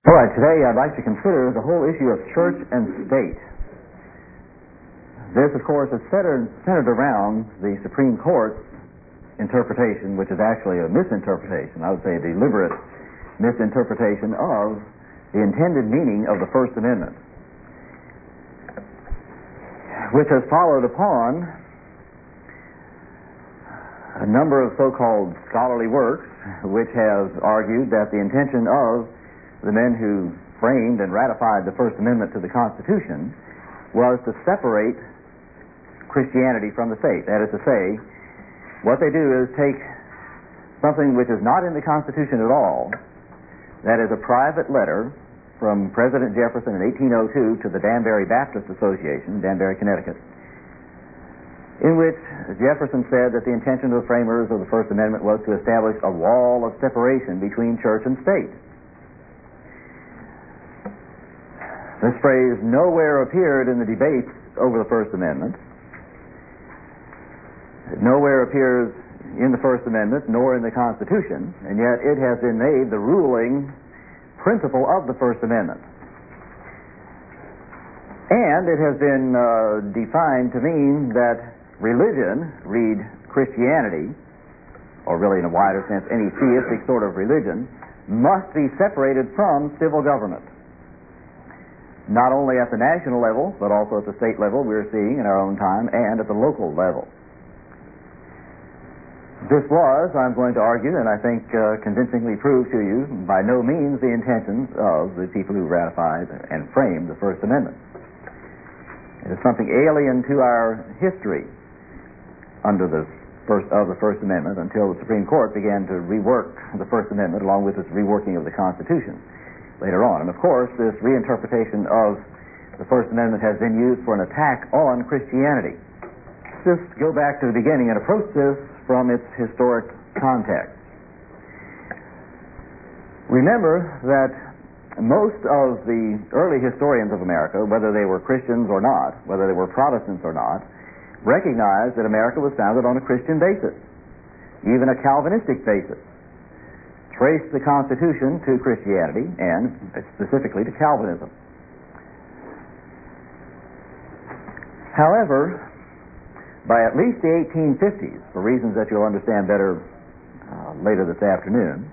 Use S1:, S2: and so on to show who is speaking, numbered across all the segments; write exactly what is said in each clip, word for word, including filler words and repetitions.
S1: All right, today I'd like to consider the whole issue of church and state. This, of course, is centered, centered around the Supreme Court's interpretation, which is actually a misinterpretation, I would say a deliberate misinterpretation of the intended meaning of the First Amendment, which has followed upon a number of so-called scholarly works which have argued that the intention of the men who framed and ratified the First Amendment to the Constitution was to separate Christianity from the state. That is to say, what they do is take something which is not in the Constitution at all, that is a private letter from President Jefferson in eighteen oh two to the Danbury Baptist Association, Danbury, Connecticut, in which Jefferson said that the intention of the framers of the First Amendment was to establish a wall of separation between church and state. This phrase nowhere appeared in the debates over the First Amendment. It nowhere appears in the First Amendment nor in the Constitution, and yet it has been made the ruling principle of the First Amendment. And it has been uh, defined to mean that religion, read Christianity, or really in a wider sense any theistic sort of religion, must be separated from civil government. Not only at the national level, but also at the state level we're seeing in our own time, and at the local level. This was, I'm going to argue, and I think uh, convincingly proved to you, by no means the intentions of the people who ratified and framed the First Amendment. It is something alien to our history under the first of the First Amendment until the Supreme Court began to rework the First Amendment along with its reworking of the Constitution later on. And of course, this reinterpretation of the First Amendment has been used for an attack on Christianity. Let's just go back to the beginning and approach this from its historic context. Remember that most of the early historians of America, whether they were Christians or not, whether they were Protestants or not, recognized that America was founded on a Christian basis, even a Calvinistic basis. Traced the Constitution to Christianity and specifically to Calvinism. However, by at least the eighteen fifties, for reasons that you'll understand better uh, later this afternoon,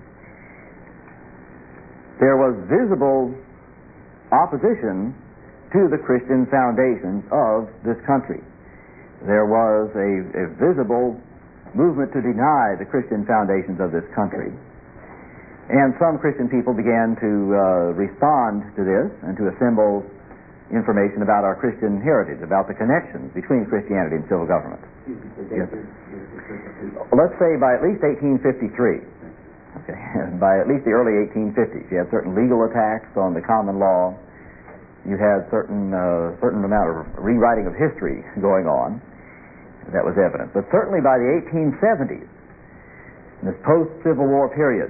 S1: there was visible opposition to the Christian foundations of this country. There was a, a visible movement to deny the Christian foundations of this country. And some Christian people began to uh, respond to this and to assemble information about our Christian heritage, about the connections between Christianity and civil government. Yes. Let's say by at least eighteen fifty-three. Okay. By at least the early eighteen fifties, you had certain legal attacks on the common law. You had certain uh, certain amount of rewriting of history going on. That was evident. But certainly by the eighteen seventies, in this post-Civil War period,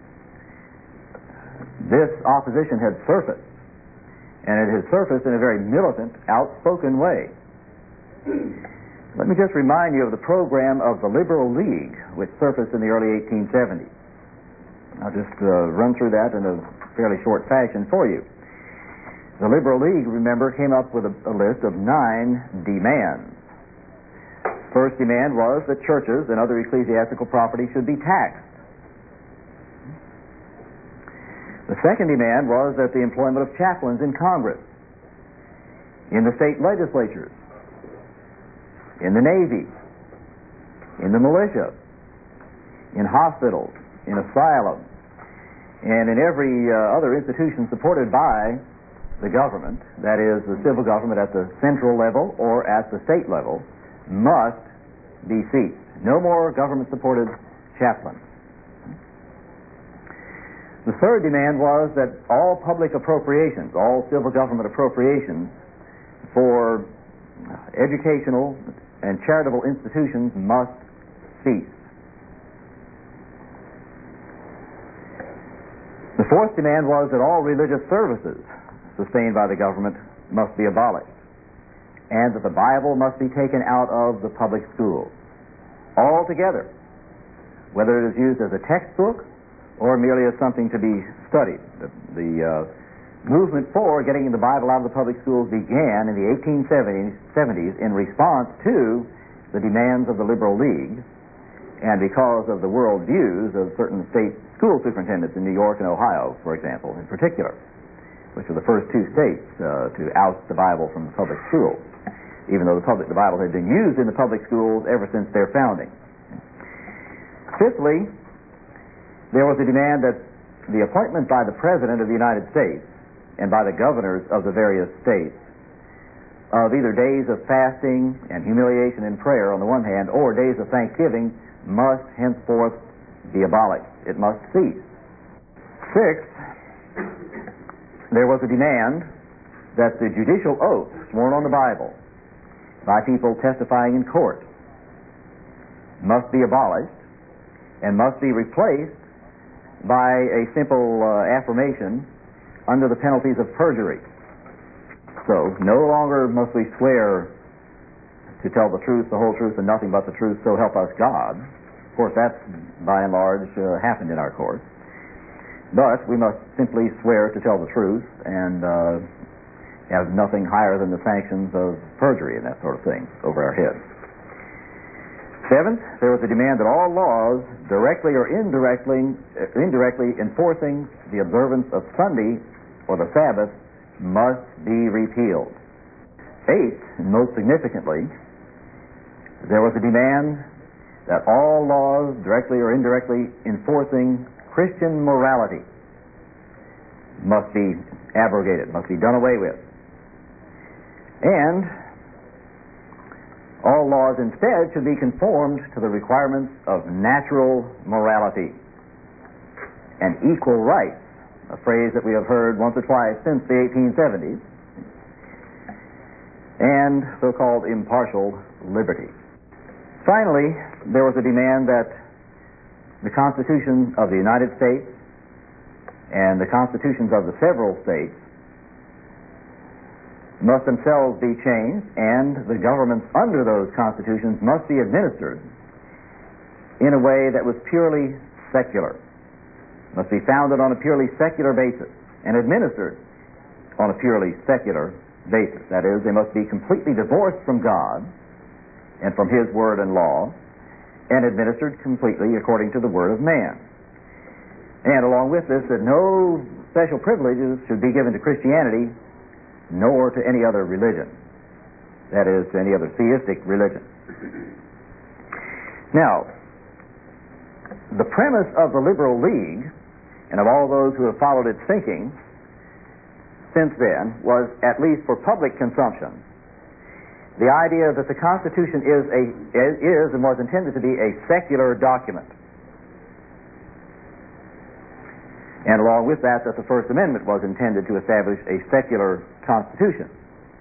S1: this opposition had surfaced, and it had surfaced in a very militant, outspoken way. Let me just remind you of the program of the Liberal League, which surfaced in the early eighteen seventies. I'll just uh, run through that in a fairly short fashion for you. The Liberal League, remember, came up with a, a list of nine demands. First demand was that churches and other ecclesiastical property should be taxed. The second demand was that the employment of chaplains in Congress, in the state legislatures, in the Navy, in the militia, in hospitals, in asylums, and in every uh, other institution supported by the government, that is, the civil government at the central level or at the state level, must be ceased. No more government-supported chaplains. The third demand was that all public appropriations, all civil government appropriations for educational and charitable institutions must cease. The fourth demand was that all religious services sustained by the government must be abolished, and that the Bible must be taken out of the public schools altogether, whether it is used as a textbook or merely as something to be studied. The, the uh, movement for getting the Bible out of the public schools began in the eighteen seventies in response to the demands of the Liberal League and because of the world views of certain state school superintendents in New York and Ohio, for example, in particular, which were the first two states uh, to oust the Bible from the public schools, even though the, public, the Bible had been used in the public schools ever since their founding. Fifthly, there was a demand that the appointment by the President of the United States and by the governors of the various states of either days of fasting and humiliation and prayer on the one hand, or days of thanksgiving, must henceforth be abolished. It must cease. Sixth, there was a demand that the judicial oath sworn on the Bible by people testifying in court must be abolished and must be replaced by a simple uh, affirmation under the penalties of perjury. So, no longer must we swear to tell the truth, the whole truth, and nothing but the truth, so help us God. Of course, that's by and large uh, happened in our courts. But we must simply swear to tell the truth and uh, have nothing higher than the sanctions of perjury and that sort of thing over our heads. Seventh, there was a demand that all laws, directly or indirectly, uh, indirectly enforcing the observance of Sunday or the Sabbath, must be repealed. Eighth, and most significantly, there was a demand that all laws, directly or indirectly enforcing Christian morality, must be abrogated, must be done away with. And all laws instead should be conformed to the requirements of natural morality and equal rights, a phrase that we have heard once or twice since the eighteen seventies, and so-called impartial liberty. Finally, there was a demand that the Constitution of the United States and the constitutions of the several states must themselves be changed, and the governments under those constitutions must be administered in a way that was purely secular, must be founded on a purely secular basis and administered on a purely secular basis. That is, they must be completely divorced from God and from His Word and law, and administered completely according to the Word of man. And along with this, that no special privileges should be given to Christianity, nor to any other religion. That is, to any other theistic religion. Now, the premise of the Liberal League, and of all those who have followed its thinking since then, was, at least for public consumption, the idea that the Constitution is, a, is and was intended to be a secular document. And along with that, that the First Amendment was intended to establish a secular constitution.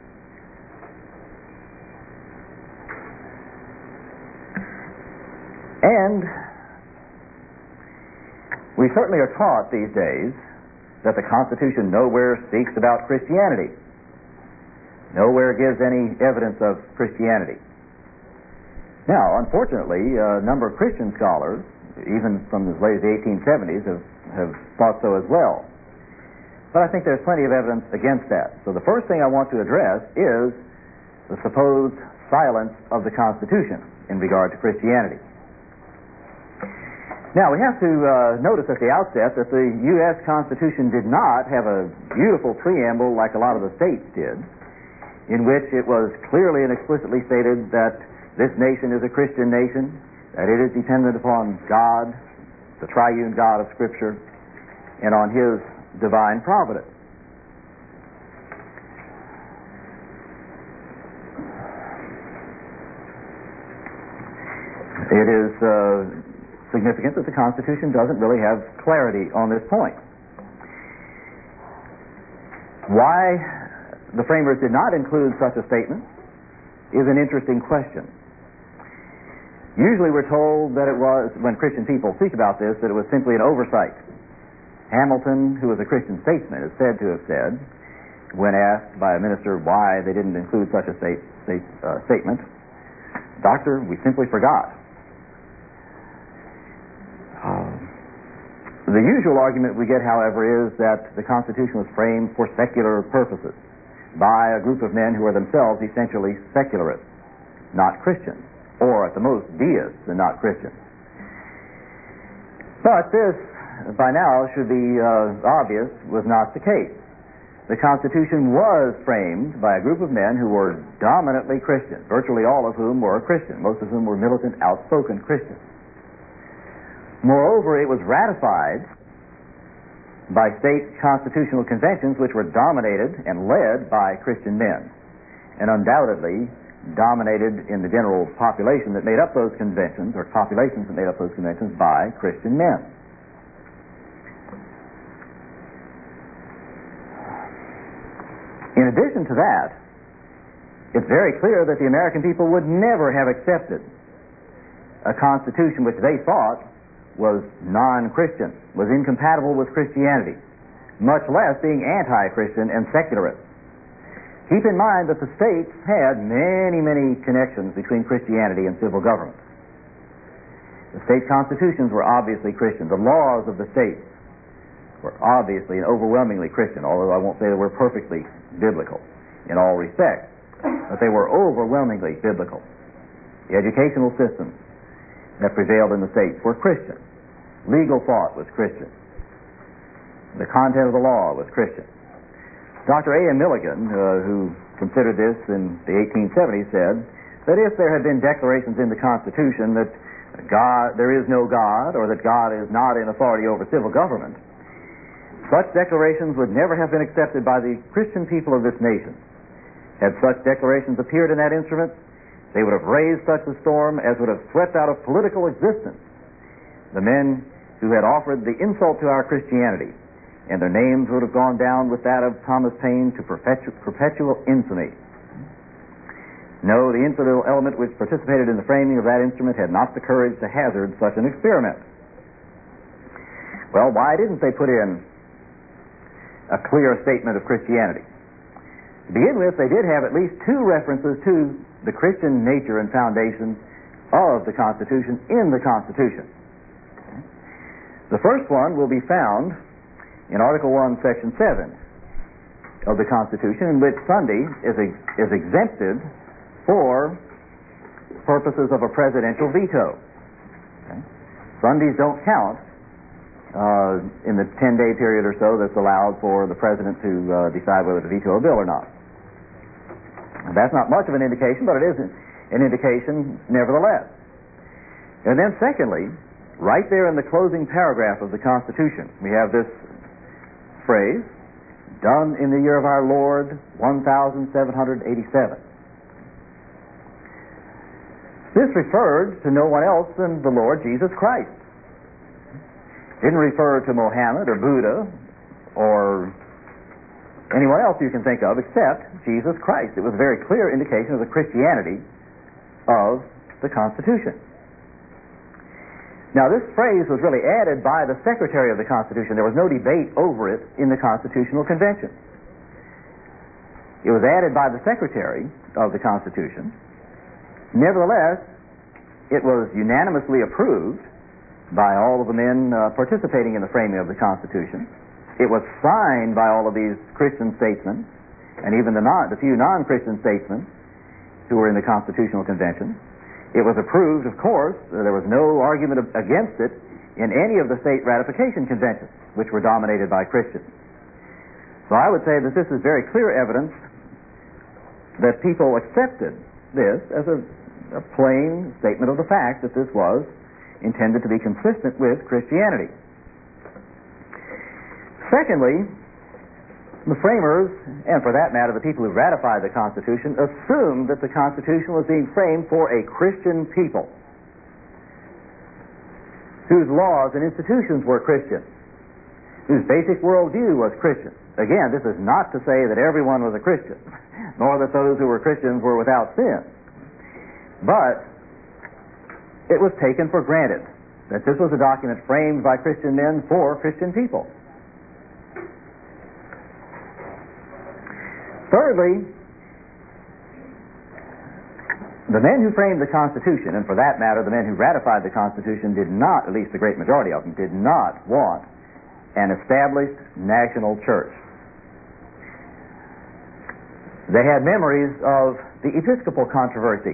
S1: And we certainly are taught these days that the Constitution nowhere speaks about Christianity, nowhere gives any evidence of Christianity. Now, unfortunately, a number of Christian scholars, even from as late as the eighteen seventies, have, have thought so as well. But I think there's plenty of evidence against that. So the first thing I want to address is the supposed silence of the Constitution in regard to Christianity. Now, we have to uh, notice at the outset that the U S Constitution did not have a beautiful preamble like a lot of the states did, in which it was clearly and explicitly stated that this nation is a Christian nation, that it is dependent upon God, the triune God of Scripture, and on His divine providence. It is uh, significant that the Constitution doesn't really have clarity on this point. Why the framers did not include such a statement is an interesting question. Usually we're told that it was, when Christian people speak about this, that it was simply an oversight. Hamilton, who was a Christian statesman, is said to have said, when asked by a minister why they didn't include such a state, state, uh, statement, "Doctor, we simply forgot." Uh, The usual argument we get, however, is that the Constitution was framed for secular purposes by a group of men who are themselves essentially secularists, not Christians, or at the most deists and not Christians. But this, by now, should be uh, obvious, was not the case. The Constitution was framed by a group of men who were dominantly Christian, virtually all of whom were Christian, most of whom were militant, outspoken Christians. Moreover, it was ratified by state constitutional conventions which were dominated and led by Christian men, and undoubtedly dominated in the general population that made up those conventions, or populations that made up those conventions, by Christian men. In addition to that, it's very clear that the American people would never have accepted a constitution which they thought was non-Christian, was incompatible with Christianity, much less being anti-Christian and secularist. Keep in mind that the states had many, many connections between Christianity and civil government. The state constitutions were obviously Christian. The laws of the states were obviously and overwhelmingly Christian, although I won't say that we're perfectly biblical in all respects, but they were overwhelmingly biblical. The educational systems that prevailed in the states were Christian. Legal thought was Christian. The content of the law was Christian. Doctor A M Milligan, uh, who considered this in the eighteen seventies, said that if there had been declarations in the Constitution that God, there is no God, or that God is not in authority over civil government, such declarations would never have been accepted by the Christian people of this nation. Had such declarations appeared in that instrument, they would have raised such a storm as would have swept out of political existence the men who had offered the insult to our Christianity, and their names would have gone down with that of Thomas Paine to perpetu- perpetual infamy. No, the infidel element which participated in the framing of that instrument had not the courage to hazard such an experiment. Well, why didn't they put in a clear statement of Christianity? To begin with, they did have at least two references to the Christian nature and foundation of the Constitution in the Constitution. The first one will be found in Article one, Section seven of the Constitution, in which Sunday is, ex- is exempted for purposes of a presidential veto. Okay? Sundays don't count uh, in the ten-day period or so that's allowed for the president to uh, decide whether to veto a bill or not. And that's not much of an indication, but it is an indication nevertheless. And then secondly, right there in the closing paragraph of the Constitution, we have this phrase, done in the year of our Lord, one thousand seven hundred eighty-seven. This referred to no one else than the Lord Jesus Christ. Didn't refer to Mohammed or Buddha or anyone else you can think of except Jesus Christ. It was a very clear indication of the Christianity of the Constitution. Now, this phrase was really added by the Secretary of the Constitution. There was no debate over it in the Constitutional Convention. It was added by the Secretary of the Constitution. Nevertheless, it was unanimously approved by all of the men uh, participating in the framing of the Constitution. It was signed by all of these Christian statesmen, and even the, non, the few non-Christian statesmen who were in the Constitutional Convention. It was approved, of course. There was no argument against it in any of the state ratification conventions, which were dominated by Christians. So I would say that this is very clear evidence that people accepted this as a, a plain statement of the fact that this was intended to be consistent with Christianity. Secondly, the framers, and for that matter the people who ratified the Constitution, assumed that the Constitution was being framed for a Christian people whose laws and institutions were Christian, whose basic worldview was Christian. Again, this is not to say that everyone was a Christian, nor that those who were Christians were without sin. But it was taken for granted that this was a document framed by Christian men for Christian people. Thirdly, the men who framed the Constitution, and for that matter the men who ratified the Constitution, did not, at least the great majority of them, did not want an established national church. They had memories of the Episcopal controversy,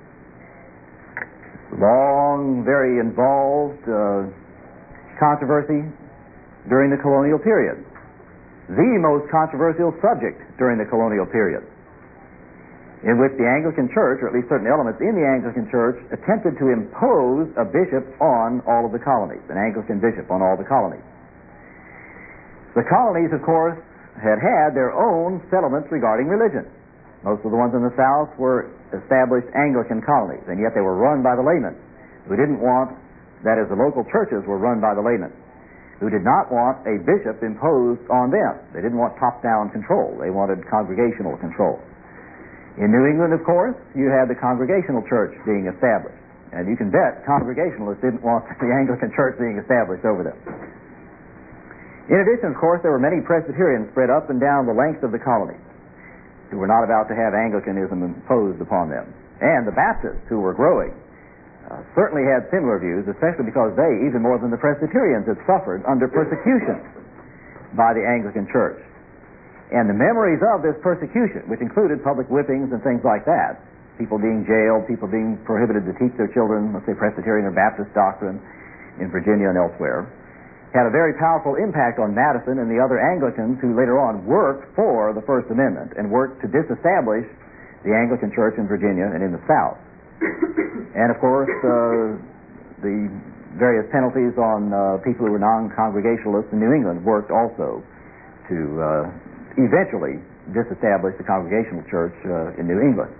S1: long, very involved uh, controversy during the colonial period, the most controversial subject during the colonial period, in which the Anglican Church, or at least certain elements in the Anglican Church, attempted to impose a bishop on all of the colonies, an Anglican bishop on all the colonies. The colonies, of course, had had their own settlements regarding religion. Most of the ones in the South were established Anglican colonies, and yet they were run by the laymen, who didn't want, that is, the local churches were run by the laymen, who did not want a bishop imposed on them. They didn't want top-down control. They wanted congregational control. In New England, of course, you had the Congregational Church being established, and you can bet Congregationalists didn't want the Anglican Church being established over them. In addition, of course, there were many Presbyterians spread up and down the length of the colonies who were not about to have Anglicanism imposed upon them. And the Baptists, who were growing, uh, certainly had similar views, especially because they, even more than the Presbyterians, had suffered under persecution by the Anglican Church. And the memories of this persecution, which included public whippings and things like that, people being jailed, people being prohibited to teach their children, let's say Presbyterian or Baptist doctrine in Virginia and elsewhere, had a very powerful impact on Madison and the other Anglicans who later on worked for the First Amendment and worked to disestablish the Anglican Church in Virginia and in the South. And of course, uh, the various penalties on uh, people who were non-Congregationalists in New England worked also to uh, eventually disestablish the Congregational Church uh, in New England.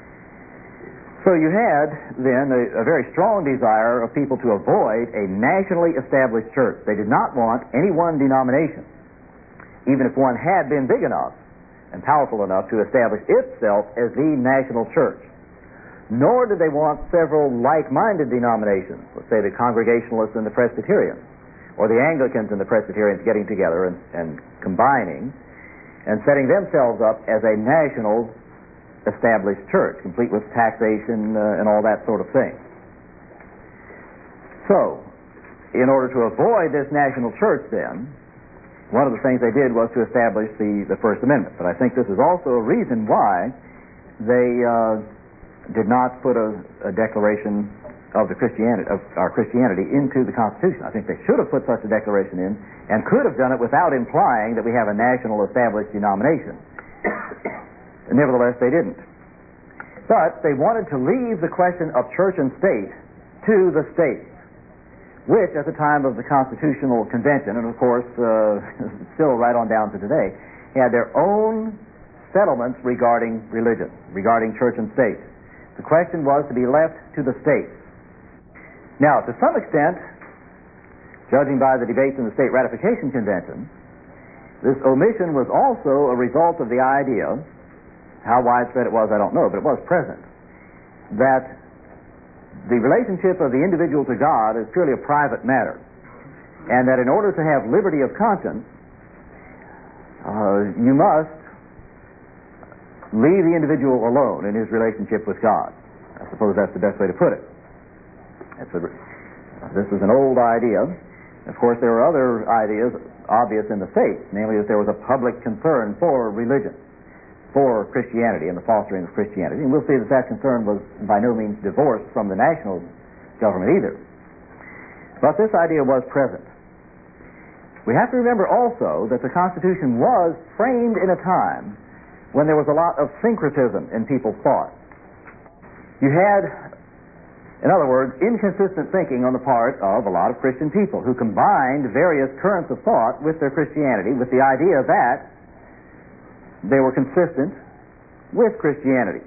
S1: So you had then a, a very strong desire of people to avoid a nationally established church. They did not want any one denomination, even if one had been big enough and powerful enough to establish itself as the national church. Nor did they want several like-minded denominations, let's say the Congregationalists and the Presbyterians, or the Anglicans and the Presbyterians getting together and, and combining and setting themselves up as a national established church, complete with taxation uh, and all that sort of thing. So, in order to avoid this national church then, one of the things they did was to establish the, the First Amendment. But I think this is also a reason why they uh, did not put a, a declaration of the Christianity of our Christianity into the Constitution. I think they should have put such a declaration in and could have done it without implying that we have a national established denomination. Nevertheless, they didn't. But they wanted to leave the question of church and state to the states, which at the time of the Constitutional Convention, and of course uh, still right on down to today, had their own settlements regarding religion, regarding church and state. The question was to be left to the states. Now, to some extent, judging by the debates in the State Ratification Convention, this omission was also a result of the idea, how widespread it was I don't know, but it was present, that the relationship of the individual to God is purely a private matter, and that in order to have liberty of conscience, uh, you must leave the individual alone in his relationship with God. I suppose that's the best way to put it. It's a, this is an old idea. Of course, there are other ideas obvious in the states, namely that there was a public concern for religion, for Christianity and the fostering of Christianity. And we'll see that that concern was by no means divorced from the national government either. But this idea was present. We have to remember also that the Constitution was framed in a time when there was a lot of syncretism in people's thought. You had, in other words, inconsistent thinking on the part of a lot of Christian people who combined various currents of thought with their Christianity with the idea that they were consistent with Christianity.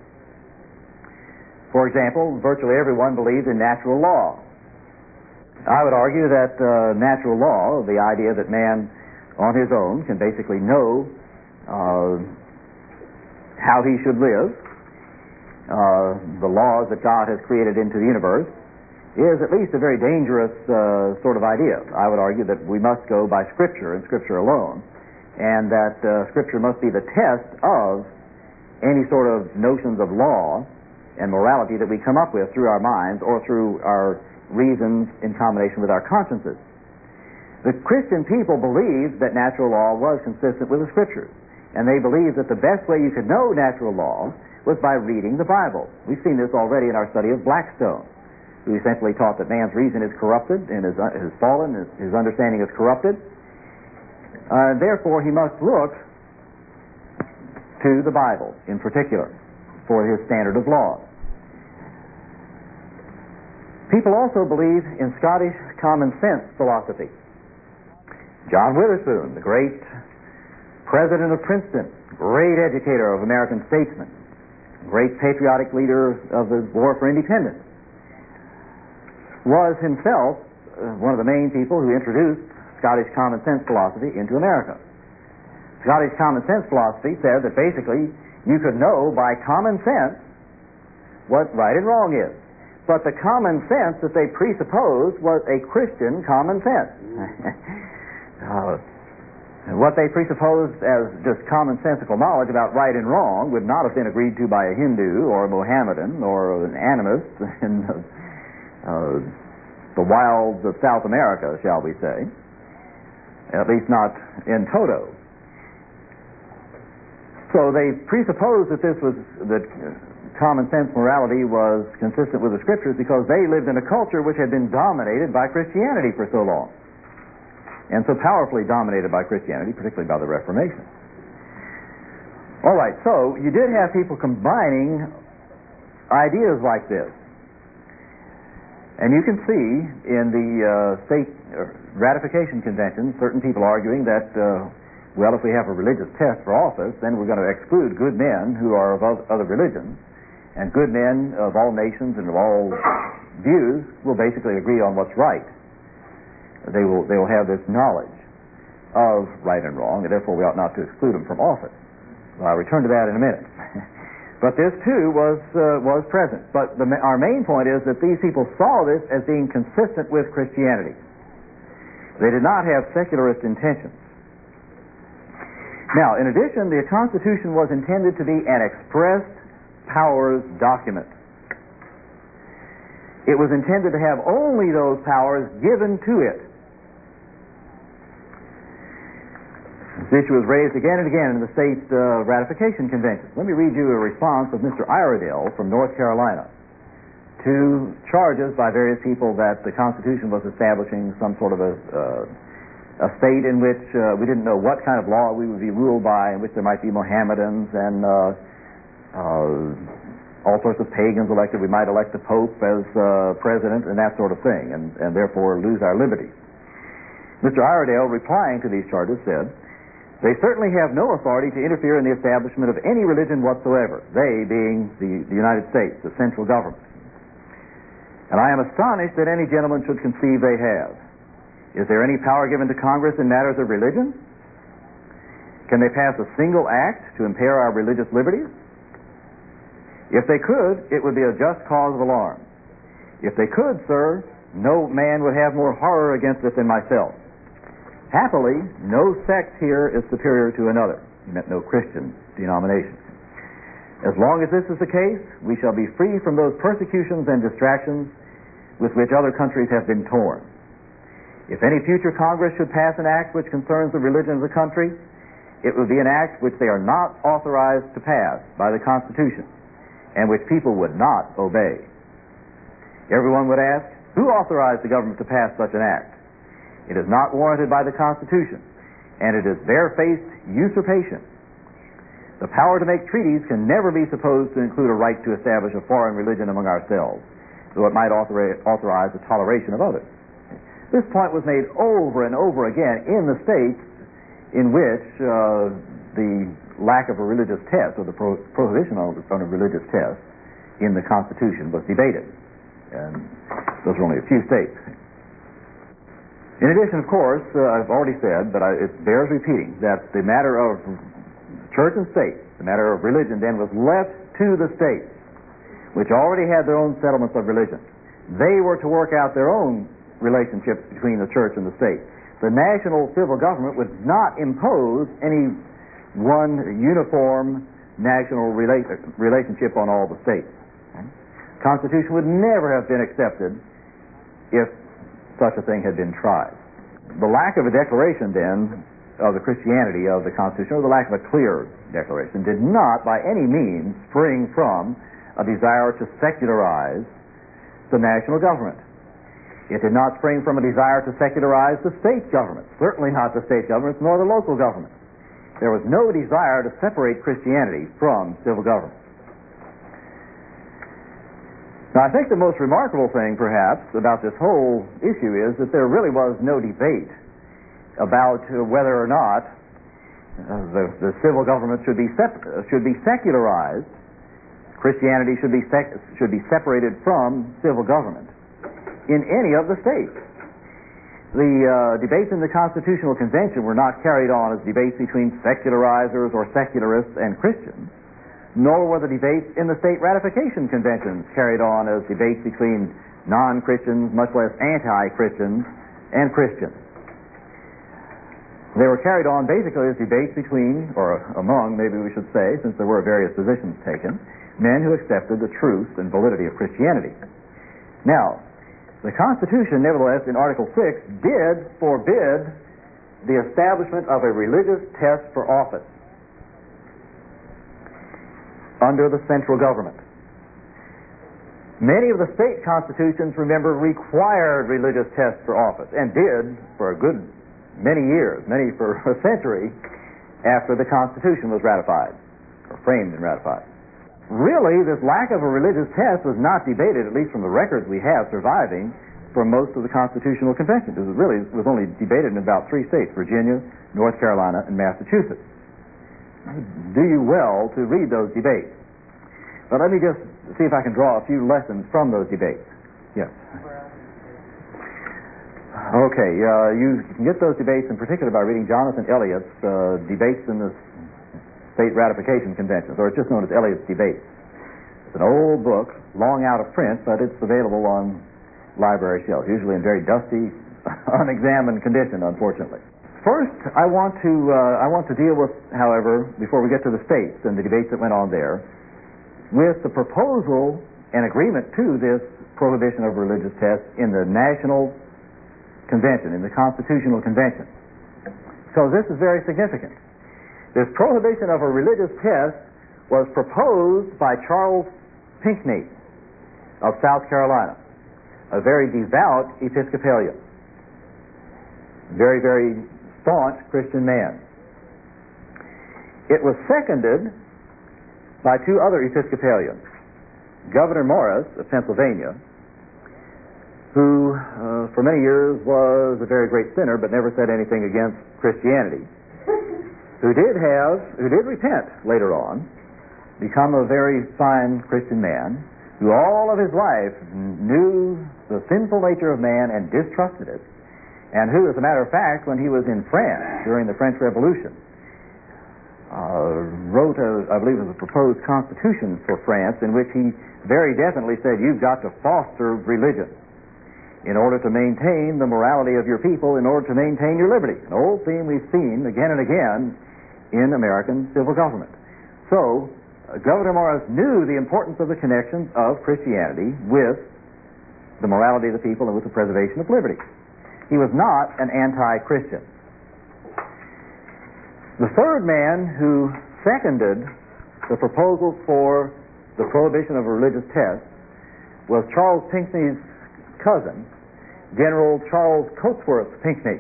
S1: For example, virtually everyone believed in natural law. I would argue that uh, natural law, the idea that man on his own can basically know uh, how he should live, uh, the laws that God has created into the universe, is at least a very dangerous uh, sort of idea. I would argue that we must go by Scripture and Scripture alone, and that uh, Scripture must be the test of any sort of notions of law and morality that we come up with through our minds or through our reasons in combination with our consciences. The Christian people believed that natural law was consistent with the Scriptures, and they believed that the best way you could know natural law was by reading the Bible. We've seen this already in our study of Blackstone, who essentially taught that man's reason is corrupted and is, is fallen, his, his understanding is corrupted. Uh, therefore, he must look to the Bible in particular for his standard of law. People also believe in Scottish common sense philosophy. John Witherspoon, the great president of Princeton, great educator of American statesmen, great patriotic leader of the War for Independence, was himself uh, one of the main people who introduced Scottish common sense philosophy into America. Scottish common sense philosophy said that basically you could know by common sense what right and wrong is. But the common sense that they presupposed was a Christian common sense. uh, what they presupposed as just commonsensical knowledge about right and wrong would not have been agreed to by a Hindu or a Mohammedan or an animist in uh, uh, the wilds of South America, shall we say. At least not in toto. So they presupposed that this was that common sense morality was consistent with the Scriptures because they lived in a culture which had been dominated by Christianity for so long, and so powerfully dominated by Christianity, particularly by the Reformation. All right, so you did have people combining ideas like this, and you can see in the uh, state ratification convention certain people arguing that uh, well, if we have a religious test for office, then we're going to exclude good men who are of other religions, and good men of all nations and of all views will basically agree on what's right. They will they will have this knowledge of right and wrong, and therefore we ought not to exclude them from office. Well, I'll return to that in a minute. But this too was uh, was present. But the, our main point is that these people saw this as being consistent with Christianity. They did not have secularist intentions. Now, in addition, the Constitution was intended to be an expressed powers document. It was intended to have only those powers given to it. This issue was raised again and again in the state uh, ratification convention. Let me read you a response of Mister Iredell from North Carolina to charges by various people that the Constitution was establishing some sort of a uh, a state in which uh, we didn't know what kind of law we would be ruled by, in which there might be Mohammedans and uh, uh, all sorts of pagans elected. We might elect the Pope as uh, president and that sort of thing, and, and therefore lose our liberties. Mister Iredell, replying to these charges, said, "They certainly have no authority to interfere in the establishment of any religion whatsoever, they being the, the United States, the central government. And I am astonished that any gentleman should conceive they have. Is there any power given to Congress in matters of religion? Can they pass a single act to impair our religious liberties? If they could, it would be a just cause of alarm. If they could, sir, no man would have more horror against it than myself. Happily, no sect here is superior to another." He meant no Christian denomination. "As long as this is the case, we shall be free from those persecutions and distractions with which other countries have been torn. If any future Congress should pass an act which concerns the religion of the country, it would be an act which they are not authorized to pass by the Constitution, and which people would not obey. Everyone would ask, who authorized the government to pass such an act? It is not warranted by the Constitution, and it is barefaced usurpation. The power to make treaties can never be supposed to include a right to establish a foreign religion among ourselves, though it might authorize the toleration of others." This point was made over and over again in the states in which uh, the lack of a religious test, or the pro- prohibition on, on a religious test in the Constitution was debated. And those were only a few states. In addition, of course, uh, I've already said, but I, it bears repeating, that the matter of church and state, the matter of religion then was left to the states, which already had their own settlements of religion. They were to work out their own relationships between the church and the state. The national civil government would not impose any one uniform national rela- relationship on all the states. Okay? Constitution would never have been accepted if such a thing had been tried. the lack of a declaration then of the Christianity of the Constitution, or the lack of a clear declaration, did not by any means spring from a desire to secularize the national government. It did not spring from a desire to secularize the state government, certainly not the state governments nor the local government. There was no desire to separate Christianity from civil government. Now, I think the most remarkable thing, perhaps, about this whole issue is that there really was no debate about uh, whether or not uh, the, the civil government should be sep- uh, should be secularized. Christianity should be sec- should be separated from civil government in any of the states. The uh, debates in the Constitutional Convention were not carried on as debates between secularizers or secularists and Christians, nor were the debates in the state ratification conventions carried on as debates between non-Christians, much less anti-Christians, and Christians. They were carried on basically as debates between, or among, maybe we should say, since there were various positions taken, men who accepted the truth and validity of Christianity. Now, the Constitution, nevertheless, in Article six, did forbid the establishment of a religious test for office under the central government. Many of the state constitutions, remember, required religious tests for office, and did for a good many years, many for a century, after the Constitution was ratified, or framed and ratified. Really, this lack of a religious test was not debated, at least from the records we have surviving, from most of the Constitutional Convention. It was really it was only debated in about three states, Virginia, North Carolina, and Massachusetts. Do you well to read those debates. But let me just see if I can draw a few lessons from those debates. Yes. Okay, uh, you can get those debates in particular by reading Jonathan Elliott's uh, Debates in the State Ratification Conventions, or it's just known as Elliott's Debates. It's an old book, long out of print, but it's available on library shelves, usually in very dusty, unexamined condition, unfortunately. First, I want to uh, I want to deal with, however, before we get to the states and the debates that went on there, with the proposal and agreement to this prohibition of religious tests in the National Convention, in the Constitutional Convention. So this is very significant. This prohibition of a religious test was proposed by Charles Pinckney of South Carolina, a very devout Episcopalian, very, very staunch Christian man. It was seconded by two other Episcopalians, Gouverneur Morris of Pennsylvania, who uh, for many years was a very great sinner but never said anything against Christianity, who did have, who did repent later on, become a very fine Christian man, who all of his life knew the sinful nature of man and distrusted it, and who, as a matter of fact, when he was in France during the French Revolution, uh, wrote, a, I believe it was a proposed constitution for France, in which he very definitely said, you've got to foster religion in order to maintain the morality of your people, in order to maintain your liberty. An old theme we've seen again and again in American civil government. So, uh, Gouverneur Morris knew the importance of the connections of Christianity with the morality of the people and with the preservation of liberty. He was not an anti-Christian. The third man who seconded the proposal for the prohibition of a religious test was Charles Pinckney's cousin, General Charles Cotesworth Pinckney.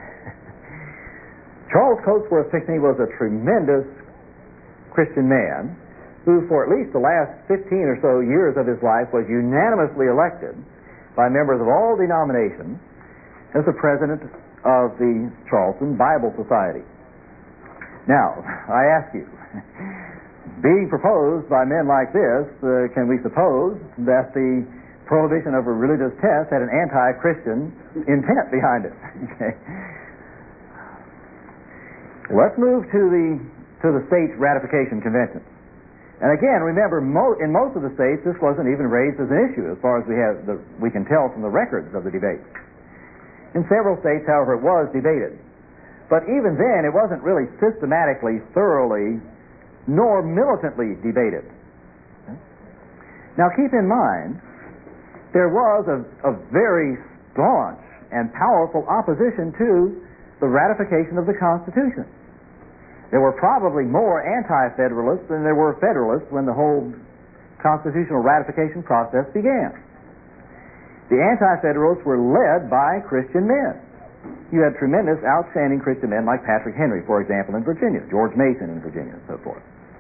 S1: Charles Cotesworth Pinckney was a tremendous Christian man who, for at least the last fifteen or so years of his life, was unanimously elected by members of all denominations as the president of the Charleston Bible Society. Now, I ask you, being proposed by men like this, uh, can we suppose that the prohibition of a religious test had an anti-Christian intent behind it? Okay. Let's move to the to the state ratification conventions. And again, remember, mo- in most of the states, this wasn't even raised as an issue, as far as we have the, we can tell from the records of the debates. In several states, however, it was debated. But even then, it wasn't really systematically, thoroughly, nor militantly debated. Now, keep in mind, there was a, a very staunch and powerful opposition to the ratification of the Constitution. There were probably more anti-federalists than there were federalists when the whole constitutional ratification process began. The anti-federalists were led by Christian men. You had tremendous, outstanding Christian men like Patrick Henry, for example, in Virginia, George Mason in Virginia, and so forth.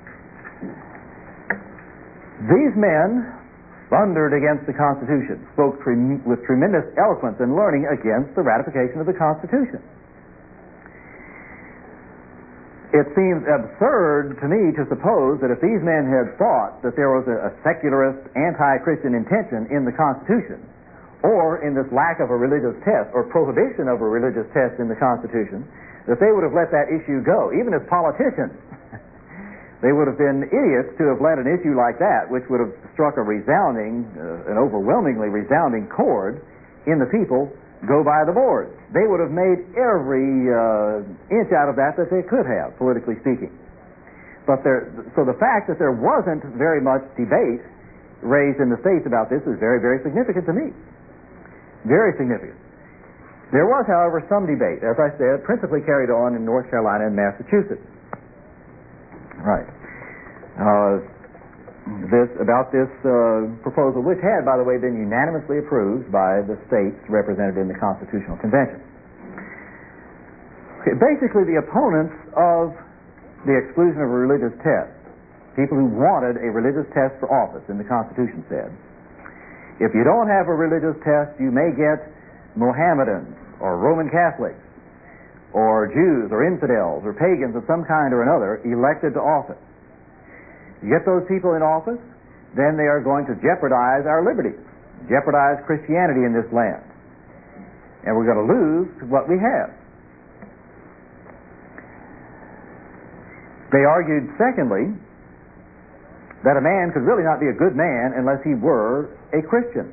S1: These men thundered against the Constitution, spoke tre- with tremendous eloquence and learning against the ratification of the Constitution. It seems absurd to me to suppose that if these men had thought that there was a, a secularist, anti-Christian intention in the Constitution, or in this lack of a religious test, or prohibition of a religious test in the Constitution, that they would have let that issue go. Even as politicians, they would have been idiots to have let an issue like that, which would have struck a resounding, uh, an overwhelmingly resounding chord in the people, go by the board. They would have made every uh, inch out of that that they could have, politically speaking. But there, so the fact that there wasn't very much debate raised in the states about this is very, very significant to me. Very significant. There was, however, some debate, as I said, principally carried on in North Carolina and Massachusetts. Right. Uh, this about this uh, proposal, which had, by the way, been unanimously approved by the states represented in the Constitutional Convention. Okay, basically, the opponents of the exclusion of a religious test, people who wanted a religious test for office in the Constitution, said, if you don't have a religious test, you may get Mohammedans or Roman Catholics or Jews or infidels or pagans of some kind or another elected to office. You get those people in office, then they are going to jeopardize our liberties, jeopardize Christianity in this land. And we're going to lose what we have. They argued, secondly, that a man could really not be a good man unless he were a Christian.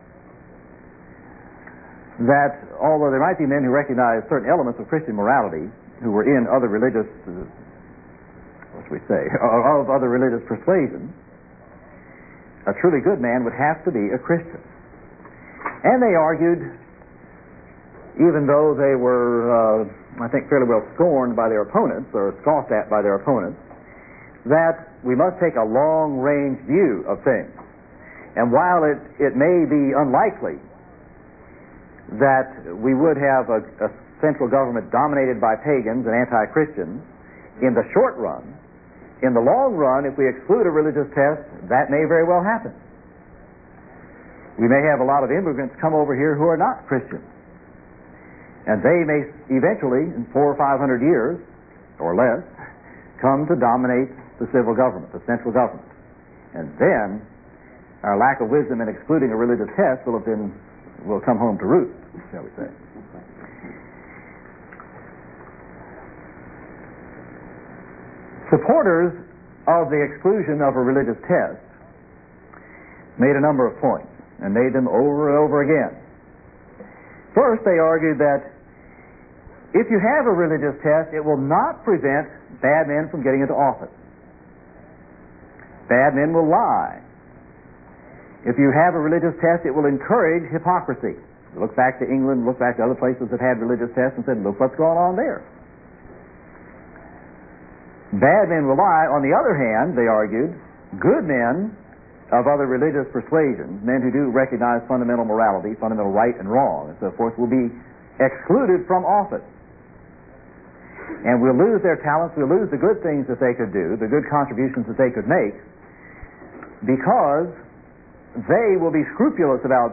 S1: That although there might be men who recognize certain elements of Christian morality, who were in other religious, uh, what should we say, of other religious persuasions, a truly good man would have to be a Christian. And they argued, even though they were, uh, I think, fairly well scorned by their opponents, or scoffed at by their opponents, that we must take a long-range view of things. And while it, it may be unlikely that we would have a, a central government dominated by pagans and anti-Christians in the short run, in the long run, if we exclude a religious test, that may very well happen. We may have a lot of immigrants come over here who are not Christians. And they may eventually, in four or five hundred years, or less, come to dominate the civil government, the central government. And then our lack of wisdom in excluding a religious test will have been, will come home to roost, shall we say. Supporters of the exclusion of a religious test made a number of points, and made them over and over again. First, they argued that if you have a religious test, it will not prevent bad men from getting into office. Bad men will lie. If you have a religious test, it will encourage hypocrisy. Look back to England, look back to other places that had religious tests and said, look what's going on there. Bad men will lie. On the other hand, they argued, good men of other religious persuasions, men who do recognize fundamental morality, fundamental right and wrong, and so forth, will be excluded from office. And we'll lose their talents, we'll lose the good things that they could do, the good contributions that they could make, because they will be scrupulous about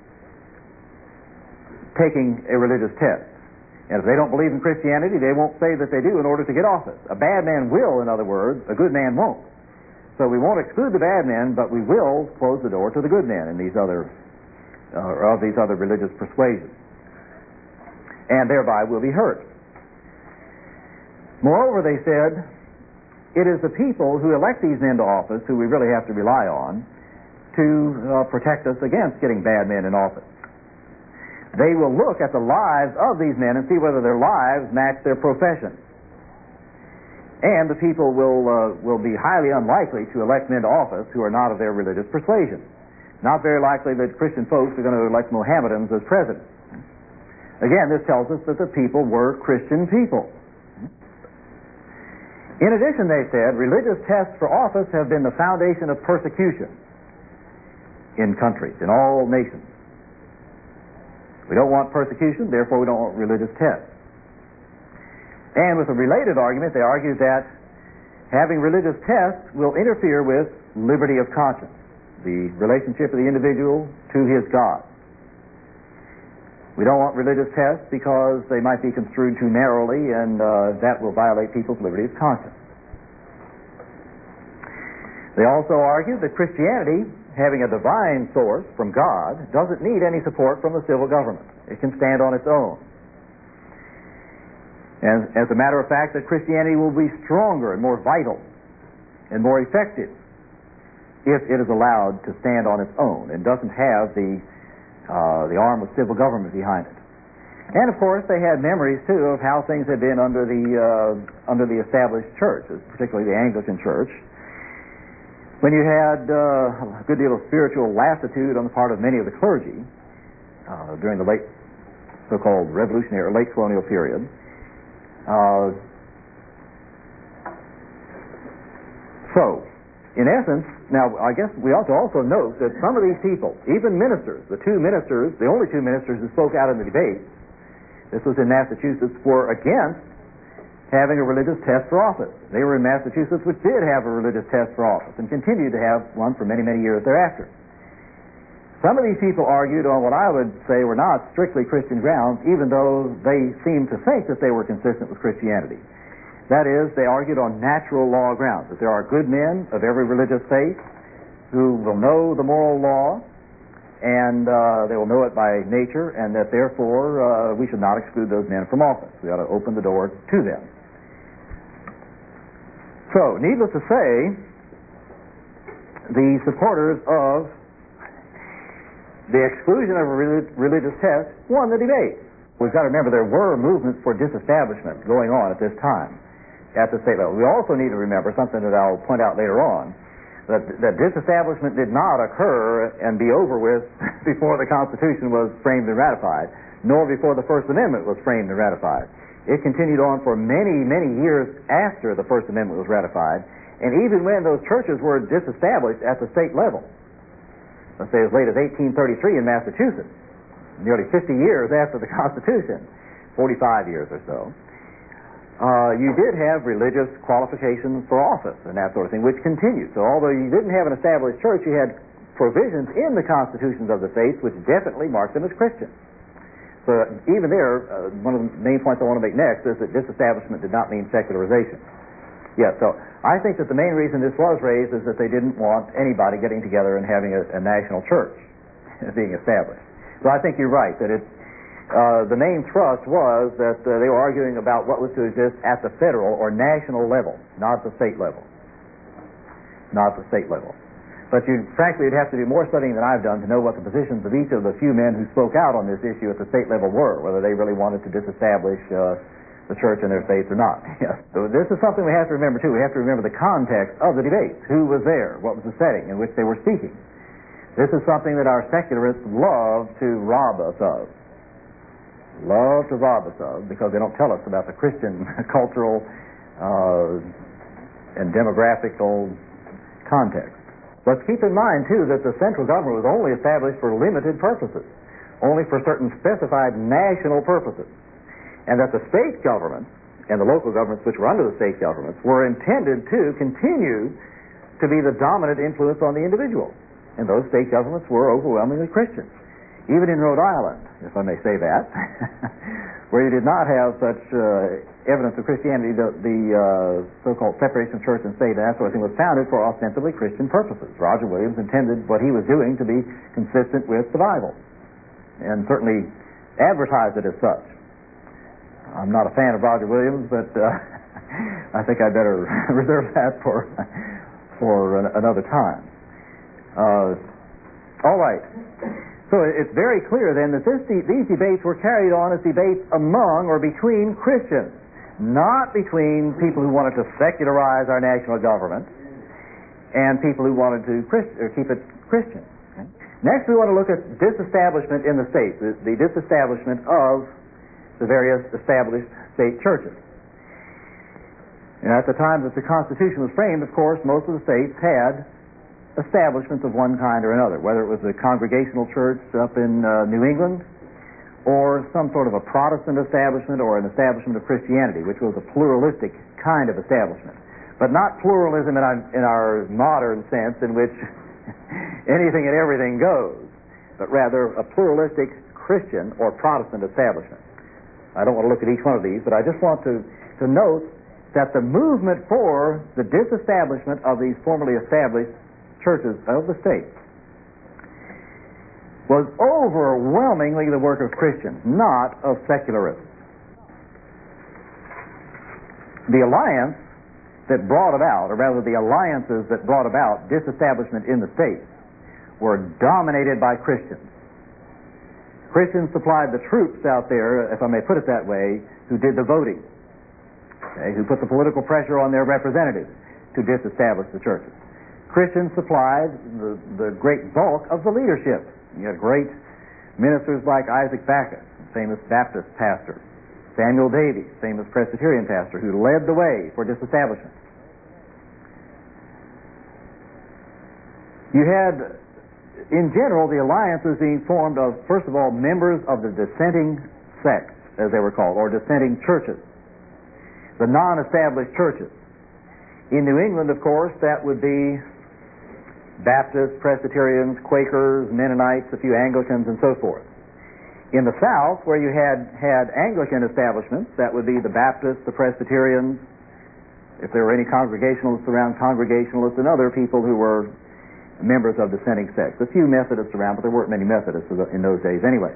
S1: taking a religious test. And if they don't believe in Christianity, they won't say that they do in order to get office. A bad man will, in other words, a good man won't. So we won't exclude the bad men, but we will close the door to the good men in these other, uh, of these other religious persuasions. And thereby will be hurt. Moreover, they said, it is the people who elect these men to office who we really have to rely on to uh, protect us against getting bad men in office. They will look at the lives of these men and see whether their lives match their profession. And the people will uh, will be highly unlikely to elect men to office who are not of their religious persuasion. Not very likely that Christian folks are going to elect Mohammedans as president. Again, this tells us that the people were Christian people. In addition, they said, religious tests for office have been the foundation of persecution in countries, in all nations. We don't want persecution, therefore we don't want religious tests. And with a related argument, they argued that having religious tests will interfere with liberty of conscience, the relationship of the individual to his God. We don't want religious tests because they might be construed too narrowly, and uh, that will violate people's liberty of conscience. They also argued that Christianity, having a divine source from God, doesn't need any support from the civil government. It can stand on its own. And as a matter of fact, that Christianity will be stronger and more vital and more effective if it is allowed to stand on its own and doesn't have the uh, the arm of civil government behind it. And of course, they had memories too of how things had been under the uh, under the established church, particularly the Anglican Church, when you had uh, a good deal of spiritual lassitude on the part of many of the clergy uh, during the late so-called revolutionary or late colonial period. Uh, so, in essence, now I guess we ought to also note that some of these people, even ministers, the two ministers, the only two ministers who spoke out in the debate, this was in Massachusetts, were against having a religious test for office. They were in Massachusetts, which did have a religious test for office and continued to have one for many, many years thereafter. Some of these people argued on what I would say were not strictly Christian grounds, even though they seemed to think that they were consistent with Christianity. That is, they argued on natural law grounds, that there are good men of every religious faith who will know the moral law, and uh, they will know it by nature, and that therefore uh, we should not exclude those men from office. We ought to open the door to them. So, needless to say, the supporters of the exclusion of a religious test won the debate. We've got to remember there were movements for disestablishment going on at this time at the state level. We also need to remember something that I'll point out later on, that, that disestablishment did not occur and be over with before the Constitution was framed and ratified, nor before the First Amendment was framed and ratified. It continued on for many, many years after the First Amendment was ratified, and even when those churches were disestablished at the state level, let's say as late as eighteen thirty-three in Massachusetts, nearly fifty years after the Constitution, forty-five years or so, uh, you did have religious qualifications for office and that sort of thing, which continued. So although you didn't have an established church, you had provisions in the constitutions of the states which definitely marked them as Christians. So even there, uh, one of the main points I want to make next is that disestablishment did not mean secularization. Yeah, so I think that the main reason this was raised is that they didn't want anybody getting together and having a, a national church being established. So I think you're right, that it, uh, the main thrust was that uh, they were arguing about what was to exist at the federal or national level, not the state level. Not the state level. But you, frankly, you'd have to do more studying than I've done to know what the positions of each of the few men who spoke out on this issue at the state level were, whether they really wanted to disestablish uh, the church and their faith or not. Yes. So this is something we have to remember, too. We have to remember the context of the debates. Who was there? What was the setting in which they were speaking? This is something that our secularists love to rob us of. Love to rob us of, because they don't tell us about the Christian cultural uh, and demographical context. Let's keep in mind, too, that the central government was only established for limited purposes, only for certain specified national purposes, and that the state governments and the local governments which were under the state governments were intended to continue to be the dominant influence on the individual. And those state governments were overwhelmingly Christian. Even in Rhode Island, if I may say that, where you did not have such uh, evidence of Christianity, the, the uh, so-called separation of church and state and that sort of thing was founded for ostensibly Christian purposes. Roger Williams intended what he was doing to be consistent with the Bible, and certainly advertised it as such. I'm not a fan of Roger Williams, but uh, I think I better reserve that for for an, another time. Uh, all right. So it's very clear then that this, these debates were carried on as debates among or between Christians, not between people who wanted to secularize our national government and people who wanted to Christ, or keep it Christian. Okay. Next, we want to look at disestablishment in the states, the, the disestablishment of the various established state churches. And at the time that the Constitution was framed, of course, most of the states had establishments of one kind or another, whether it was a Congregational church up in uh, New England, or some sort of a Protestant establishment, or an establishment of Christianity, which was a pluralistic kind of establishment. But not pluralism in our, in our modern sense, in which anything and everything goes, but rather a pluralistic Christian or Protestant establishment. I don't want to look at each one of these, but I just want to, to note that the movement for the disestablishment of these formerly established churches of the states was overwhelmingly the work of Christians, not of secularists. The alliance that brought about, or rather the alliances that brought about disestablishment in the states, were dominated by Christians. Christians supplied the troops out there, if I may put it that way, who did the voting, okay, who put the political pressure on their representatives to disestablish the churches. Christians supplied the, the great bulk of the leadership. You had great ministers like Isaac Backus, famous Baptist pastor, Samuel Davies, famous Presbyterian pastor, who led the way for disestablishment. You had, in general, the alliances being formed of, first of all, members of the dissenting sects, as they were called, or dissenting churches, the non-established churches. In New England, of course, that would be Baptists, Presbyterians, Quakers, Mennonites, a few Anglicans, and so forth. In the South, where you had, had Anglican establishments, that would be the Baptists, the Presbyterians, if there were any Congregationalists around, Congregationalists, and other people who were members of dissenting sects. A few Methodists around, but there weren't many Methodists in those days anyway.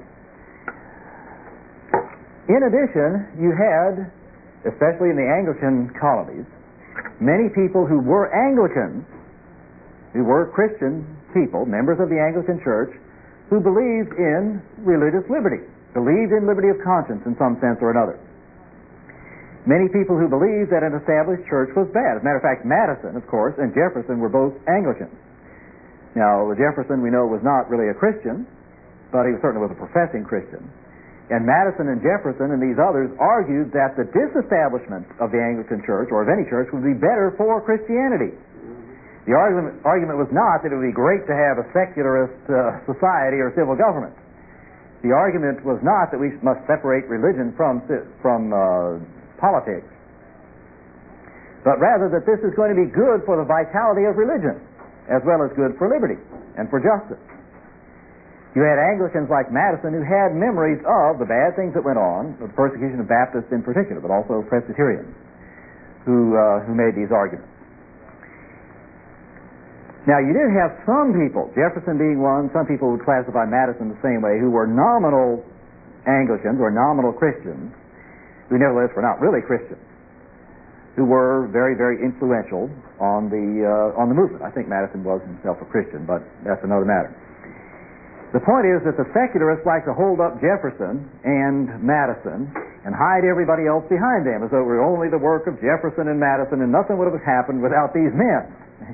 S1: In addition, you had, especially in the Anglican colonies, many people who were Anglicans, who were Christian people, members of the Anglican Church, who believed in religious liberty, believed in liberty of conscience in some sense or another. Many people who believed that an established church was bad. As a matter of fact, Madison, of course, and Jefferson were both Anglicans. Now, Jefferson, we know, was not really a Christian, but he certainly was a professing Christian. And Madison and Jefferson and these others argued that the disestablishment of the Anglican Church, or of any church, would be better for Christianity. The argument, argument was not that it would be great to have a secularist uh, society or civil government. The argument was not that we must separate religion from, from uh, politics, but rather that this is going to be good for the vitality of religion, as well as good for liberty and for justice. You had Anglicans like Madison who had memories of the bad things that went on, the persecution of Baptists in particular, but also Presbyterians, who, uh, who made these arguments. Now, you did have some people, Jefferson being one, some people would classify Madison the same way, who were nominal Anglicans or nominal Christians, who nevertheless were not really Christians, who were very, very influential on the uh, on the movement. I think Madison was himself a Christian, but that's another matter. The point is that the secularists like to hold up Jefferson and Madison and hide everybody else behind them, as though it were only the work of Jefferson and Madison and nothing would have happened without these men.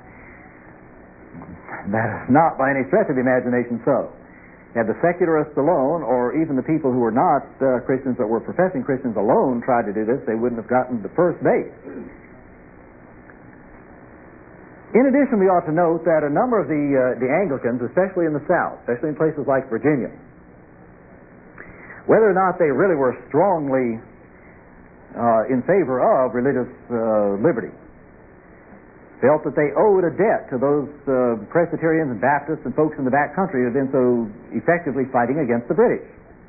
S1: That is not by any stretch of the imagination so. Had the secularists alone, or even the people who were not uh, Christians but were professing Christians alone tried to do this, they wouldn't have gotten the first base. In addition, we ought to note that a number of the, uh, the Anglicans, especially in the South, especially in places like Virginia, whether or not they really were strongly uh, in favor of religious uh, liberty, felt that they owed a debt to those uh, Presbyterians and Baptists and folks in the back country who had been so effectively fighting against the British.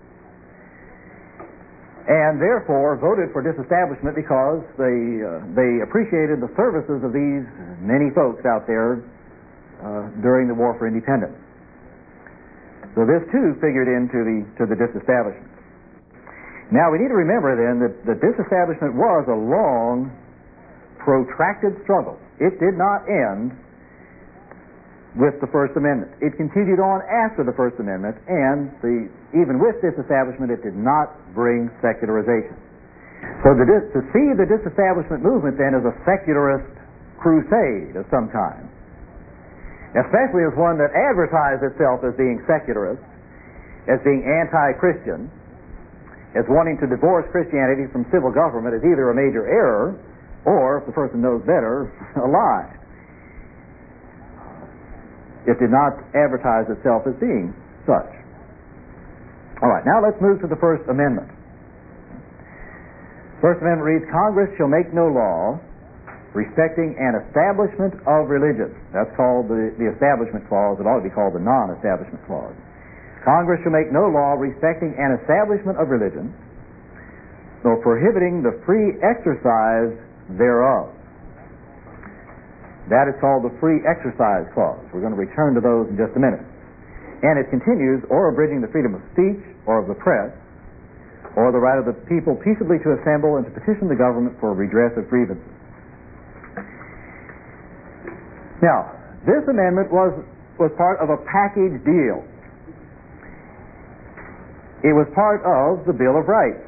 S1: And therefore voted for disestablishment because they, uh, they appreciated the services of these many folks out there uh, during the War for Independence. So this too figured into the, to the disestablishment. Now we need to remember then that the disestablishment was a long, protracted struggle. It did not end with the First Amendment. It continued on after the First Amendment, and the, even with disestablishment, it did not bring secularization. So the, to see the disestablishment movement then as a secularist crusade of some kind, especially as one that advertised itself as being secularist, as being anti-Christian, as wanting to divorce Christianity from civil government is either a major error or, if the person knows better, a lie. It did not advertise itself as being such. All right, now let's move to the First Amendment. First Amendment reads, Congress shall make no law respecting an establishment of religion. That's called the, the Establishment Clause. It ought to be called the Non-Establishment Clause. Congress shall make no law respecting an establishment of religion, nor prohibiting the free exercise thereof. That is called the Free Exercise Clause. We're going to return to those in just a minute. And it continues, or abridging the freedom of speech or of the press, or the right of the people peaceably to assemble and to petition the government for redress of grievances. Now, this amendment was, was part of a package deal. It was part of the Bill of Rights.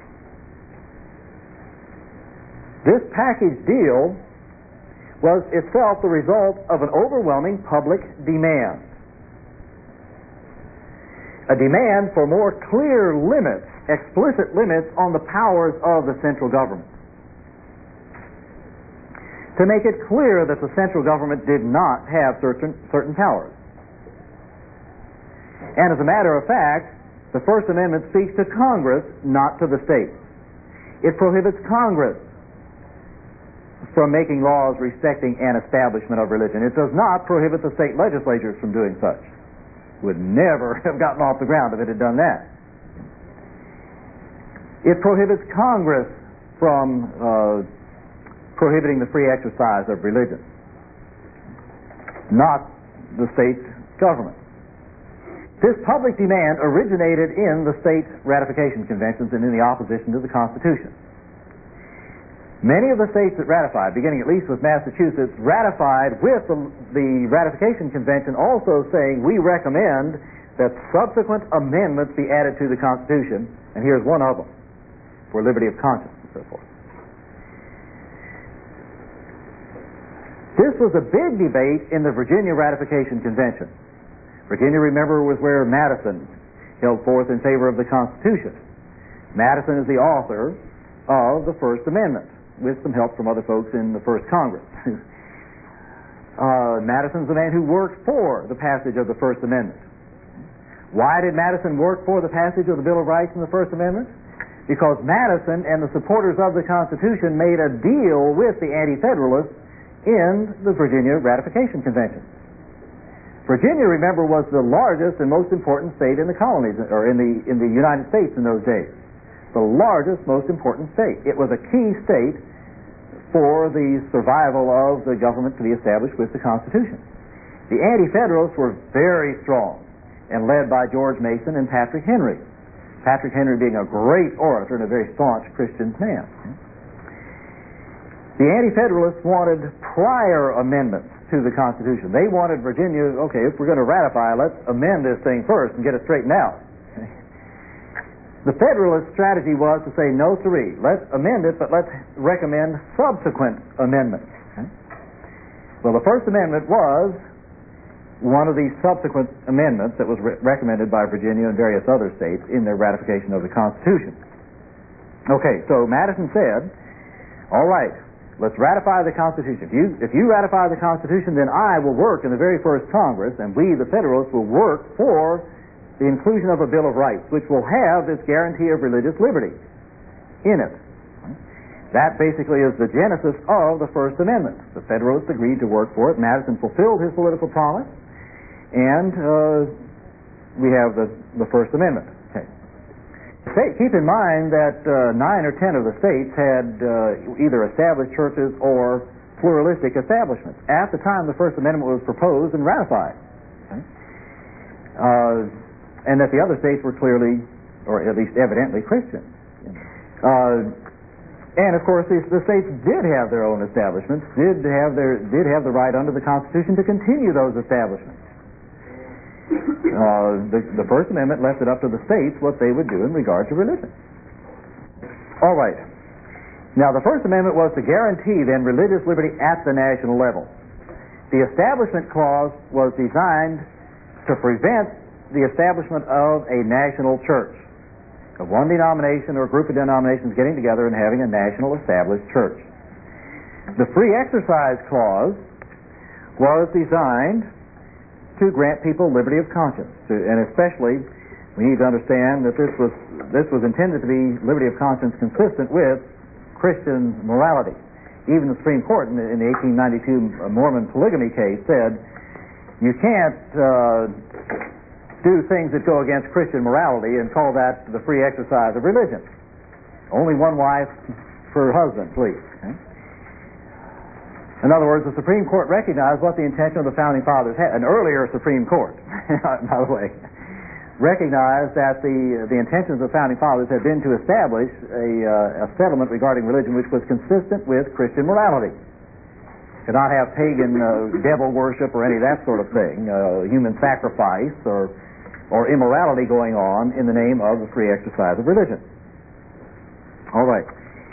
S1: This package deal was itself the result of an overwhelming public demand. A demand for more clear limits, explicit limits on the powers of the central government. To make it clear that the central government did not have certain, certain powers. And as a matter of fact, the First Amendment speaks to Congress, not to the states. It prohibits Congress from making laws respecting an establishment of religion. It does not prohibit the state legislatures from doing such. Would never have gotten off the ground if it had done that. It prohibits Congress from uh, prohibiting the free exercise of religion, not the state government. This public demand originated in the state ratification conventions and in the opposition to the Constitution. Many of the states that ratified, beginning at least with Massachusetts, ratified with the, the ratification convention also saying, we recommend that subsequent amendments be added to the Constitution, and here's one of them, for liberty of conscience and so forth. This was a big debate in the Virginia Ratification Convention. Virginia, remember, was where Madison held forth in favor of the Constitution. Madison is the author of the First Amendment, with some help from other folks in the First Congress. uh, Madison's the man who worked for the passage of the First Amendment. Why did Madison work for the passage of the Bill of Rights and the First Amendment? Because Madison and the supporters of the Constitution made a deal with the Anti-Federalists in the Virginia Ratification Convention. Virginia, remember, was the largest and most important state in the colonies, or in the in the United States in those days. The largest, most important state. It was a key state for the survival of the government to be established with the Constitution. The Anti-Federalists were very strong and led by George Mason and Patrick Henry. Patrick Henry being a great orator and a very staunch Christian man. The Anti-Federalists wanted prior amendments to the Constitution. They wanted Virginia, okay, if we're going to ratify, let's amend this thing first and get it straightened out. The Federalist strategy was to say, no, siree, let's amend it, but let's recommend subsequent amendments. Okay? Well, the First Amendment was one of these subsequent amendments that was re- recommended by Virginia and various other states in their ratification of the Constitution. Okay, so Madison said, all right, let's ratify the Constitution. If you, if you ratify the Constitution, then I will work in the very first Congress, and we, the Federalists, will work for the inclusion of a Bill of Rights, which will have this guarantee of religious liberty in it. That basically is the genesis of the First Amendment. The Federalists agreed to work for it. Madison fulfilled his political promise, and uh, we have the, the First Amendment. Okay. Keep in mind that uh, nine or ten of the states had uh, either established churches or pluralistic establishments at the time the First Amendment was proposed and ratified. Okay. Uh, and that the other states were clearly, or at least evidently, Christian. Uh, and of course, the, the states did have their own establishments, did have their did have the right under the Constitution to continue those establishments. Uh, the, the First Amendment left it up to the states what they would do in regard to religion. All right. Now, the First Amendment was to guarantee then religious liberty at the national level. The Establishment Clause was designed to prevent the establishment of a national church. of one denomination or group of denominations getting together and having a national established church. The Free Exercise Clause was designed to grant people liberty of conscience, to, and especially we need to understand that this was this was intended to be liberty of conscience consistent with Christian morality. Even the Supreme Court in the, in the eighteen ninety-two Mormon polygamy case said you can't uh, do things that go against Christian morality and call that the free exercise of religion. Only one wife per husband, please. Okay? In other words, the Supreme Court recognized what the intention of the Founding Fathers had. An earlier Supreme Court, by the way, recognized that the the intentions of the Founding Fathers had been to establish a, uh, a settlement regarding religion which was consistent with Christian morality. Could not have pagan uh, devil worship or any of that sort of thing, uh, human sacrifice or or immorality going on in the name of the free exercise of religion. All right.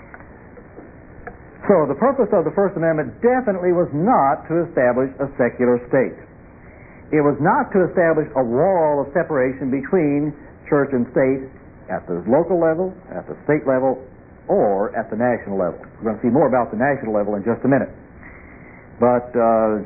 S1: So the purpose of the First Amendment definitely was not to establish a secular state. It was not to establish a wall of separation between church and state at the local level, at the state level, or at the national level. We're going to see more about the national level in just a minute. But uh,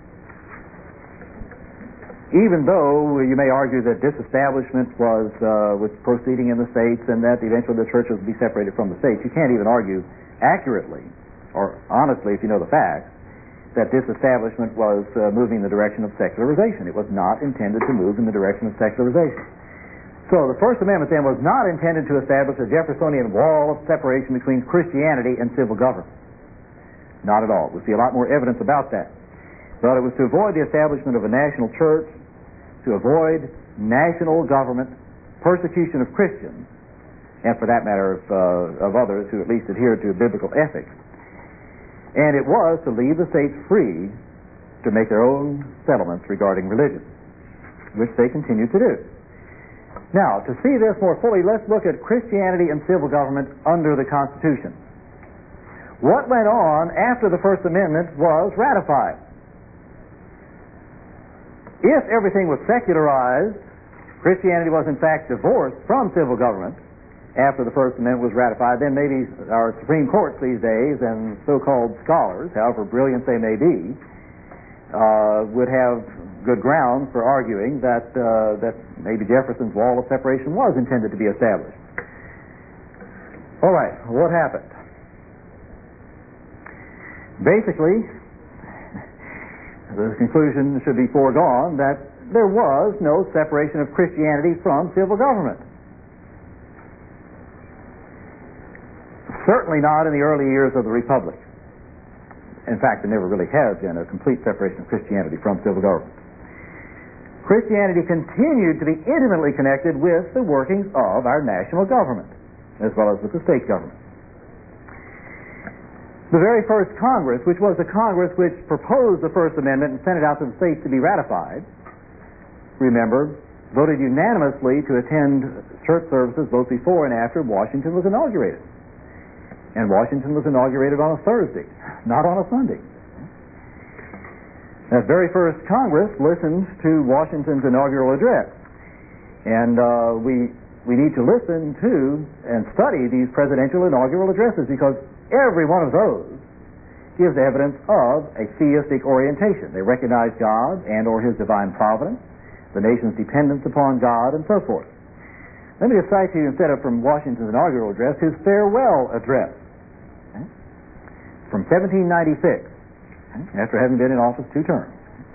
S1: even though you may argue that disestablishment was uh, was proceeding in the states and that eventually the churches would be separated from the states, you can't even argue accurately or honestly, if you know the facts, that disestablishment was uh, moving in the direction of secularization. It was not intended to move in the direction of secularization. So the First Amendment then was not intended to establish a Jeffersonian wall of separation between Christianity and civil government. Not at all. We'll see a lot more evidence about that. But it was to avoid the establishment of a national church, to avoid national government, persecution of Christians, and for that matter of, uh, of others who at least adhered to biblical ethics. And it was to leave the states free to make their own settlements regarding religion, which they continued to do. Now, to see this more fully, let's look at Christianity and civil government under the Constitution. What went on after the First Amendment was ratified? If everything was secularized, Christianity was in fact divorced from civil government after the First Amendment was ratified, then maybe our Supreme Courts these days and so-called scholars, however brilliant they may be, uh, would have good ground for arguing that uh, that maybe Jefferson's wall of separation was intended to be established. All right, what happened? Basically, the conclusion should be foregone that there was no separation of Christianity from civil government. Certainly not in the early years of the Republic. In fact, there never really has been a complete separation of Christianity from civil government. Christianity continued to be intimately connected with the workings of our national government, as well as with the state government. The very first Congress, which was the Congress which proposed the First Amendment and sent it out to the states to be ratified, remember, voted unanimously to attend church services both before and after Washington was inaugurated. And Washington was inaugurated on a Thursday, not on a Sunday. That very first Congress listened to Washington's inaugural address. And uh, we we need to listen to and study these presidential inaugural addresses because every one of those gives evidence of a theistic orientation. They recognize God and or His divine providence, the nation's dependence upon God, and so forth. Let me just cite to you, instead of from Washington's inaugural address, his farewell address okay, from seventeen ninety-six, okay, after having been in office two terms.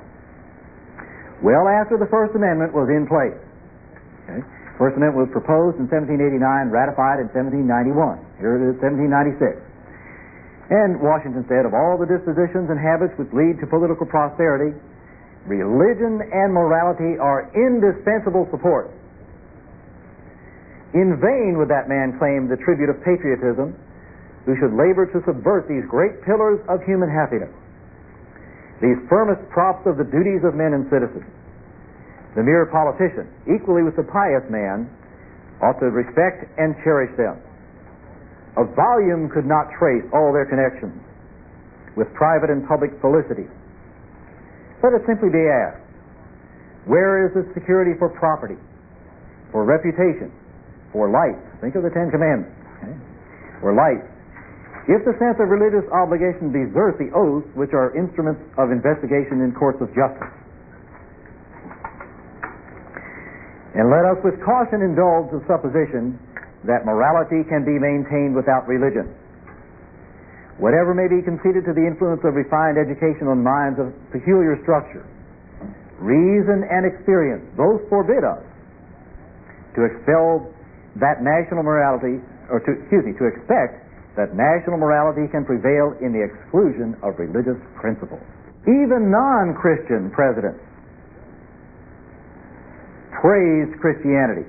S1: Well after the First Amendment was in place. Okay. First Amendment was proposed in seventeen eighty-nine, ratified in seventeen ninety-one. Here it is, seventeen ninety-six. And Washington said, of all the dispositions and habits which lead to political prosperity, religion and morality are indispensable supports. In vain would that man claim the tribute of patriotism who should labor to subvert these great pillars of human happiness, these firmest props of the duties of men and citizens. The mere politician, equally with the pious man, ought to respect and cherish them. A volume could not trace all their connections with private and public felicity. Let it simply be asked, where is the security for property, for reputation, for life, Think of the Ten Commandments. Okay? Or life. If the sense of religious obligation desert the oaths which are instruments of investigation in courts of justice. And let us with caution indulge the supposition that morality can be maintained without religion. Whatever may be conceded to the influence of refined education on minds of peculiar structure, reason and experience both forbid us to expel that national morality, or to, excuse me, to expect that national morality can prevail in the exclusion of religious principles. Even non-Christian presidents praised Christianity.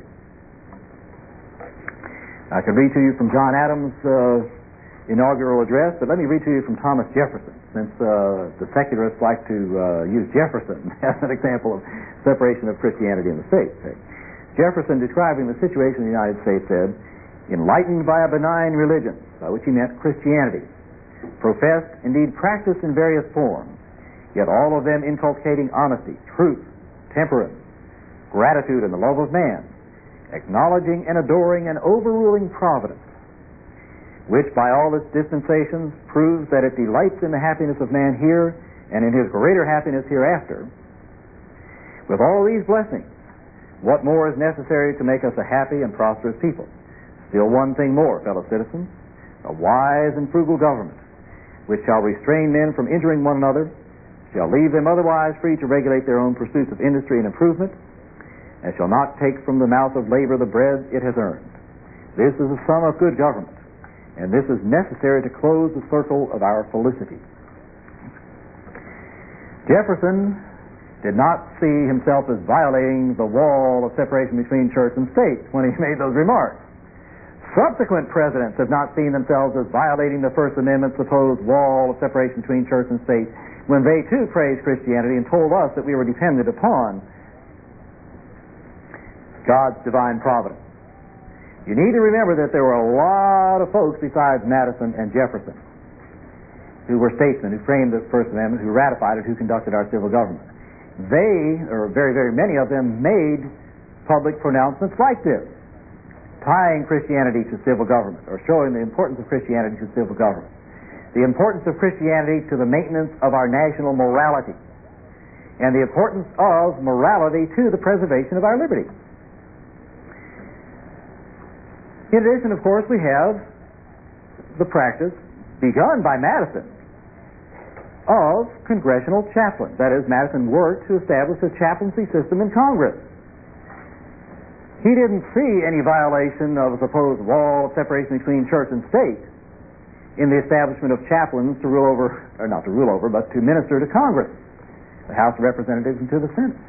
S1: I could read to you from John Adams' uh, inaugural address, but let me read to you from Thomas Jefferson, since uh, the secularists like to uh, use Jefferson as an example of separation of Christianity and the state. Okay. Jefferson, describing the situation in the United States, said, "Enlightened by a benign religion," by which he meant Christianity, "professed, indeed practiced in various forms, yet all of them inculcating honesty, truth, temperance, gratitude, and the love of man, acknowledging and adoring and overruling providence, which by all its dispensations proves that it delights in the happiness of man here and in his greater happiness hereafter. With all these blessings, what more is necessary to make us a happy and prosperous people? Still one thing more, fellow citizens, a wise and frugal government, which shall restrain men from injuring one another, shall leave them otherwise free to regulate their own pursuits of industry and improvement, and shall not take from the mouth of labor the bread it has earned. This is a sum of good government, and this is necessary to close the circle of our felicity." Jefferson did not see himself as violating the wall of separation between church and state when he made those remarks. Subsequent presidents have not seen themselves as violating the First Amendment's supposed wall of separation between church and state when they too praised Christianity and told us that we were dependent upon God's divine providence. You need to remember that there were a lot of folks besides Madison and Jefferson who were statesmen, who framed the First Amendment, who ratified it, who conducted our civil government. They, or very, very many of them, made public pronouncements like this, tying Christianity to civil government, or showing the importance of Christianity to civil government, the importance of Christianity to the maintenance of our national morality, and the importance of morality to the preservation of our liberty. In addition, of course, we have the practice begun by Madison of congressional chaplains. That is, Madison worked to establish a chaplaincy system in Congress. He didn't see any violation of a supposed wall of separation between church and state in the establishment of chaplains to rule over, or not to rule over, but to minister to Congress, the House of Representatives, and to the Senate.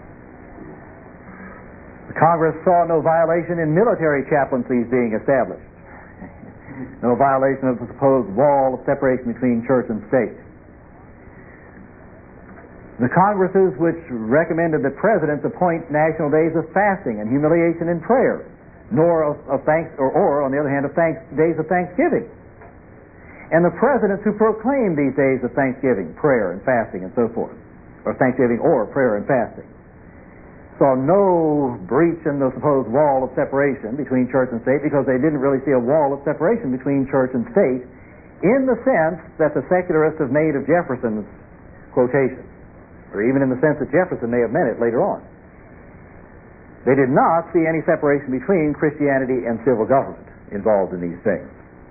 S1: The Congress saw no violation in military chaplaincies being established, no violation of the supposed wall of separation between church and state. The Congresses which recommended that presidents appoint national days of fasting and humiliation and prayer, nor of, of thanks, or, or on the other hand, of thanks, days of thanksgiving. And the presidents who proclaimed these days of thanksgiving, prayer and fasting and so forth, or thanksgiving or prayer and fasting, saw no breach in the supposed wall of separation between church and state, because they didn't really see a wall of separation between church and state in the sense that the secularists have made of Jefferson's quotation, or even in the sense that Jefferson may have meant it later on. They did not see any separation between Christianity and civil government involved in these things.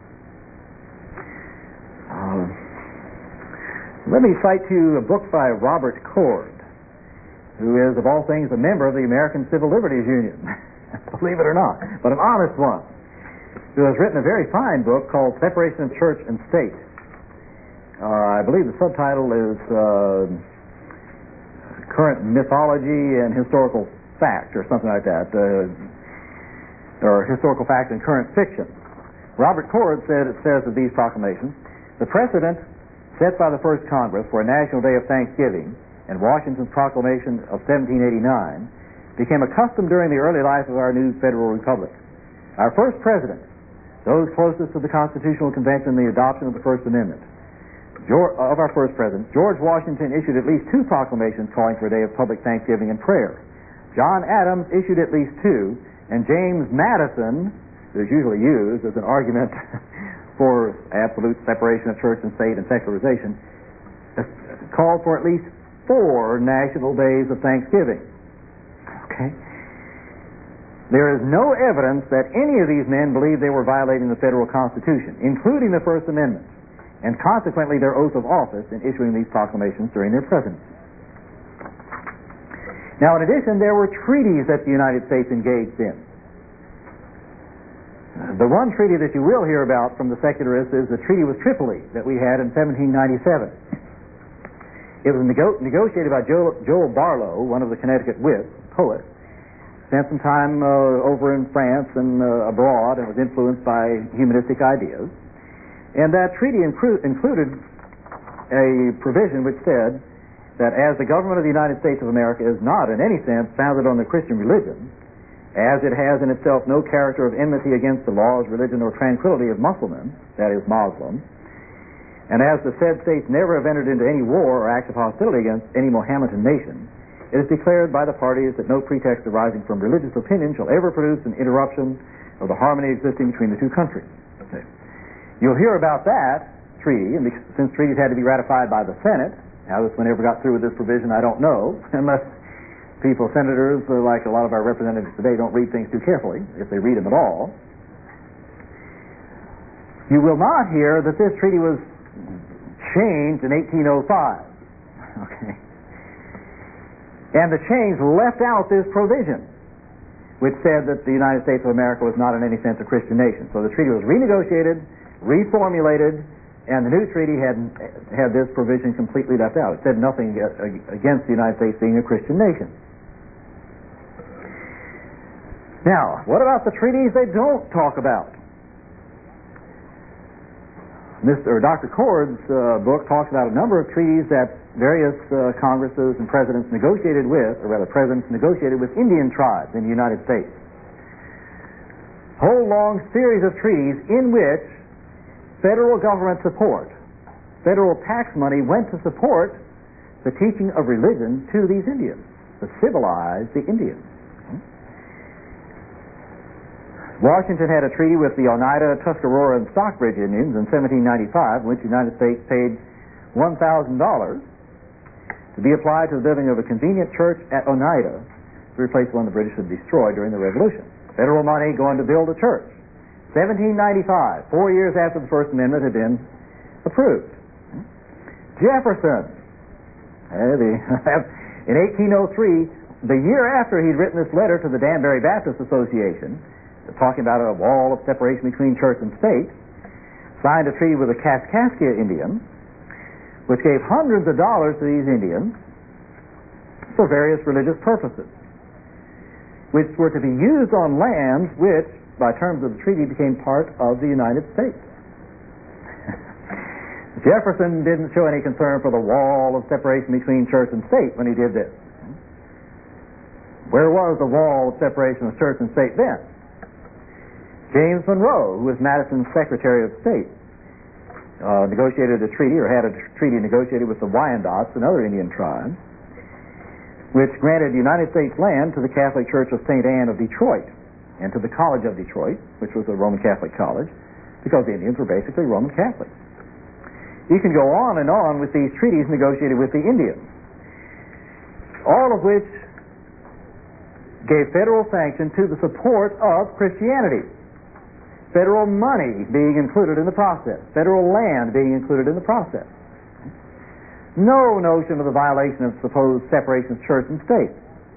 S1: Um, let me cite to you a book by Robert Cord, who is, of all things, a member of the American Civil Liberties Union, believe it or not, but an honest one, who has written a very fine book called Separation of Church and State. Uh, I believe the subtitle is uh, Current Mythology and Historical Fact, or something like that, uh, or Historical Fact and Current Fiction. Robert Cord said, it says of these proclamations, "The precedent set by the First Congress for a National Day of Thanksgiving and Washington's proclamation of seventeen eighty-nine became a custom during the early life of our new federal republic. Our first presidents, those closest to the Constitutional Convention and the adoption of the First Amendment, George, of our first president, George Washington issued at least two proclamations calling for a day of public thanksgiving and prayer. John Adams issued at least two, and James Madison is usually used as an argument for absolute separation of church and state and secularization, called for at least four national days of Thanksgiving. Okay? There is no evidence that any of these men believed they were violating the federal Constitution, including the First Amendment, and consequently their oath of office in issuing these proclamations during their presidency. Now, in addition, there were treaties that the United States engaged in. The one treaty that you will hear about from the secularists is the Treaty with Tripoli that we had in seventeen ninety-seven. It was nego- negotiated by Joel, Joel Barlow, one of the Connecticut wits, poet. Spent some time uh, over in France and uh, abroad, and was influenced by humanistic ideas. And that treaty inclu- included a provision which said that as the government of the United States of America is not in any sense founded on the Christian religion, as it has in itself no character of enmity against the laws, religion, or tranquility of Muslims, that is, Muslims, and as the said states never have entered into any war or act of hostility against any Mohammedan nation, it is declared by the parties that no pretext arising from religious opinion shall ever produce an interruption of the harmony existing between the two countries. Okay. You'll hear about that treaty, and since treaties had to be ratified by the Senate, how this one ever got through with this provision, I don't know, unless people, senators, like a lot of our representatives today, don't read things too carefully, if they read them at all. You will not hear that this treaty was changed in eighteen oh five. Okay. And the change left out this provision, which said that the United States of America was not in any sense a Christian nation. So the treaty was renegotiated, reformulated, and the new treaty had had this provision completely left out. It said nothing against the United States being a Christian nation. Now, what about the treaties they don't talk about? Mister or Doctor Cord's uh, book talks about a number of treaties that various uh, Congresses and presidents negotiated with, or rather presidents negotiated with Indian tribes in the United States. Whole long series of treaties in which federal government support, federal tax money went to support the teaching of religion to these Indians, to civilize the Indians. Washington had a treaty with the Oneida, Tuscarora, and Stockbridge Indians in seventeen ninety-five, in which the United States paid one thousand dollars to be applied to the building of a convenient church at Oneida to replace one the British had destroyed during the Revolution. Federal money going to build a church. seventeen ninety-five, four years after the First Amendment had been approved. Jefferson, uh, the, in eighteen oh three, the year after he'd written this letter to the Danbury Baptist Association, talking about a wall of separation between church and state, signed a treaty with the Kaskaskia Indians, which gave hundreds of dollars to these Indians for various religious purposes, which were to be used on lands which, by terms of the treaty, became part of the United States. Jefferson didn't show any concern for the wall of separation between church and state when he did this. Where was the wall of separation of church and state then? James Monroe, who was Madison's Secretary of State, uh, negotiated a treaty, or had a treaty negotiated with the Wyandots, another Indian tribe, which granted United States land to the Catholic Church of Saint Anne of Detroit and to the College of Detroit, which was a Roman Catholic college, because the Indians were basically Roman Catholics. You can go on and on with these treaties negotiated with the Indians, all of which gave federal sanction to the support of Christianity. Federal money being included in the process. Federal land being included in the process. No notion of the violation of supposed separation of church and state.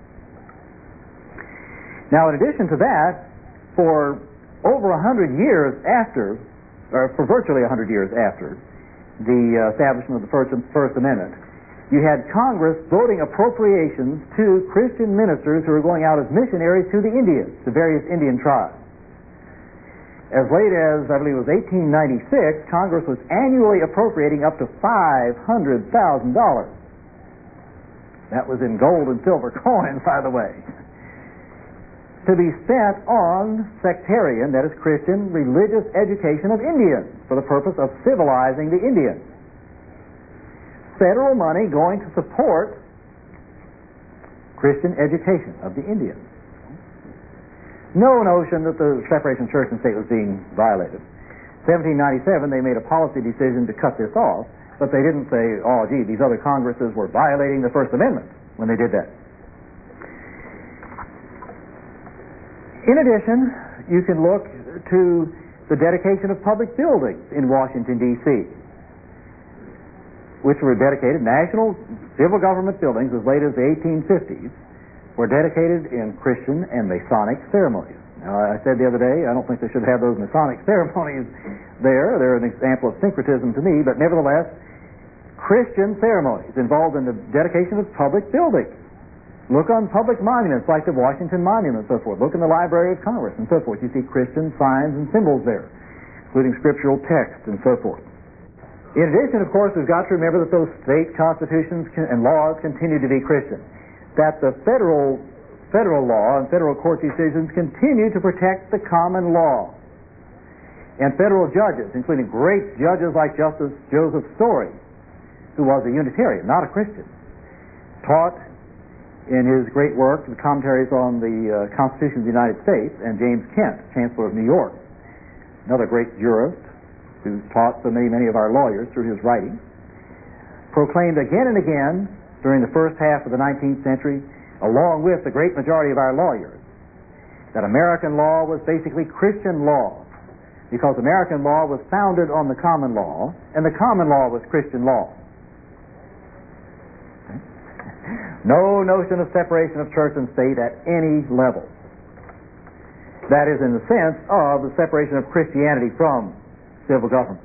S1: Now, in addition to that, for over a hundred years after, or for virtually a hundred years after, the uh, establishment of the First, First Amendment, you had Congress voting appropriations to Christian ministers who were going out as missionaries to the Indians, to various Indian tribes. As late as, I believe it was eighteen ninety-six, Congress was annually appropriating up to five hundred thousand dollars. That was in gold and silver coins, by the way, to be spent on sectarian, that is Christian, religious education of Indians for the purpose of civilizing the Indians. Federal money going to support Christian education of the Indians. no notion that the separation of church and state was being violated. seventeen ninety-seven, they made a policy decision to cut this off, but they didn't say, oh, gee, these other Congresses were violating the First Amendment when they did that. In addition, you can look to the dedication of public buildings in Washington, D C, which were dedicated, national civil government buildings as late as the eighteen fifties, were dedicated in Christian and Masonic ceremonies. Now, I said the other day, I don't think they should have those Masonic ceremonies there. They're an example of syncretism to me, but nevertheless, Christian ceremonies involved in the dedication of public buildings. Look on public monuments like the Washington Monument and so forth. Look in the Library of Congress and so forth. You see Christian signs and symbols there, including scriptural text and so forth. In addition, of course, we've got to remember that those state constitutions and laws continue to be Christian. That the federal federal law and federal court decisions continue to protect the common law. And federal judges, including great judges like Justice Joseph Story, who was a Unitarian, not a Christian, taught in his great work, the commentaries on the uh, Constitution of the United States, and James Kent, Chancellor of New York, another great jurist who's taught so many, many of our lawyers through his writings, proclaimed again and again during the first half of the nineteenth century, along with the great majority of our lawyers, that American law was basically Christian law, because American law was founded on the common law, and the common law was Christian law. No notion of separation of church and state at any level. That is in the sense of the separation of Christianity from civil government.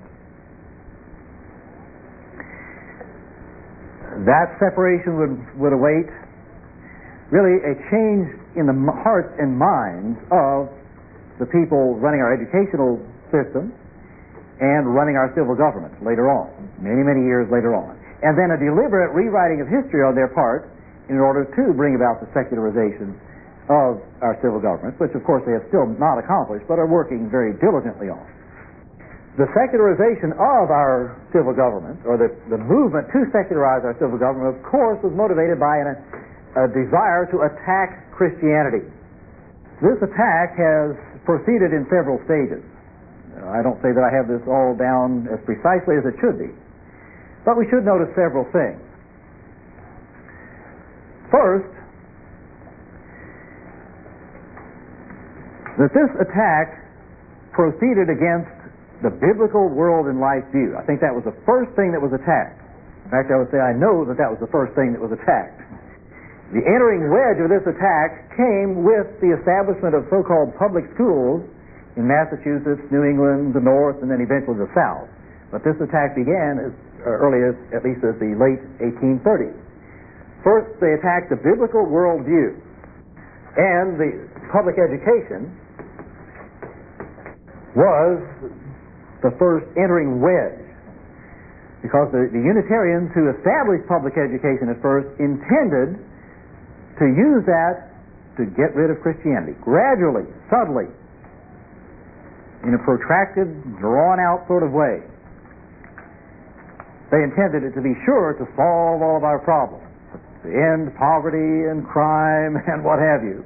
S1: That separation would, would await really a change in the hearts and minds of the people running our educational system and running our civil government later on, many, many years later on. And then a deliberate rewriting of history on their part in order to bring about the secularization of our civil governments, which of course they have still not accomplished, but are working very diligently on. The secularization of our civil government, or the, the movement to secularize our civil government, of course, was motivated by an, a desire to attack Christianity. This attack has proceeded in several stages. I don't say that I have this all down as precisely as it should be, but we should notice several things. First, that this attack proceeded against the biblical world and life view. I think that was the first thing that was attacked. In fact, I would say I know that that was the first thing that was attacked. The entering wedge of this attack came with the establishment of so-called public schools in Massachusetts, New England, the North, and then eventually the South. But this attack began as early as, at least as the late eighteen thirties. First, they attacked the biblical worldview, and the public education was the first entering wedge, because the, the Unitarians who established public education at first intended to use that to get rid of Christianity, gradually, subtly, in a protracted, drawn-out sort of way. They intended it to be sure to solve all of our problems, to end poverty and crime and what have you.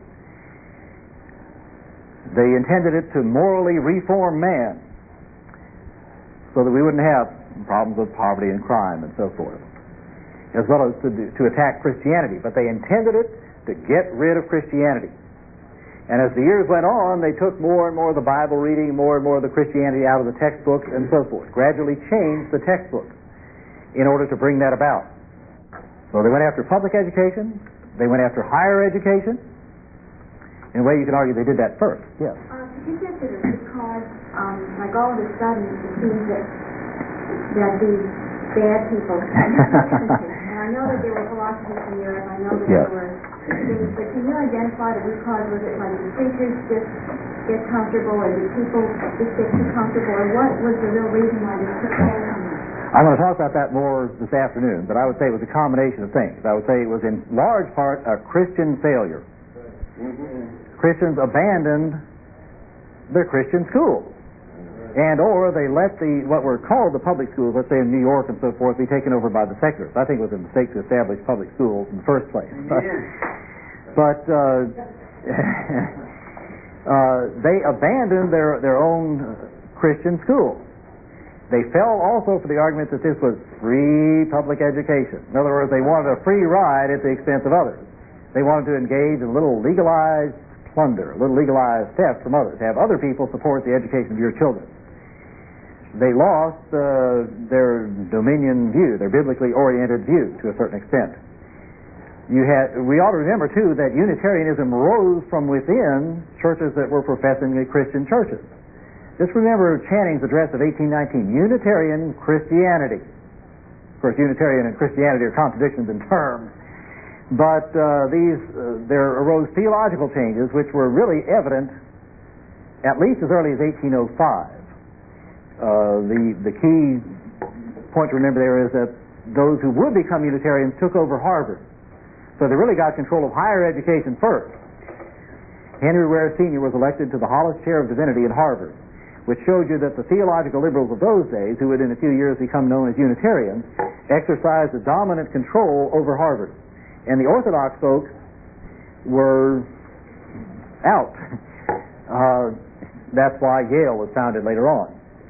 S1: They intended it to morally reform man so that we wouldn't have problems with poverty and crime and so forth, as well as to, to attack Christianity. But they intended it to get rid of Christianity. And as the years went on, they took more and more of the Bible reading, more and more of the Christianity out of the textbooks and so forth, gradually changed the textbooks in order to bring that about. So they went after public education, they went after higher education. In a way, you can argue they did that first. Yes?
S2: Uh, could you consider because, um, like all of the studies, it seems that, that these bad people, and I know that there were philosophers in Europe, I know that
S1: yes.
S2: there were things, but can you identify the root cause? Was it like the preachers just get comfortable, or did people just get too comfortable, or what was the real reason why they took hold on that?
S1: I'm going to talk about that more this afternoon, but I would say it was a combination of things. I would say it was in large part a Christian failure. Mm-hmm. Christians abandoned their Christian schools, and or they let the what were called the public schools, let's say in New York and so forth, be taken over by the secularists. I think it was a mistake to establish public schools in the first place. But, but uh, uh, they abandoned their, their own Christian schools. They fell also for the argument that this was free public education. In other words, they wanted a free ride at the expense of others. They wanted to engage in a little legalized plunder, a little legalized theft from others, have other people support the education of your children. They lost uh, their dominion view, their biblically oriented view to a certain extent. You had, we ought to remember, too, that Unitarianism rose from within churches that were professingly Christian churches. Just remember Channing's address of eighteen nineteen, Unitarian Christianity. Of course, Unitarian and Christianity are contradictions in terms, but uh, these uh, there arose theological changes which were really evident at least as early as eighteen oh five. Uh, the, the key point to remember there is that those who would become Unitarians took over Harvard. So they really got control of higher education first. Henry Ware Senior was elected to the Hollis Chair of Divinity at Harvard, which showed you that the theological liberals of those days, who would in a few years become known as Unitarians, exercised a dominant control over Harvard. And the Orthodox folks were out. Uh, that's why Yale was founded later on.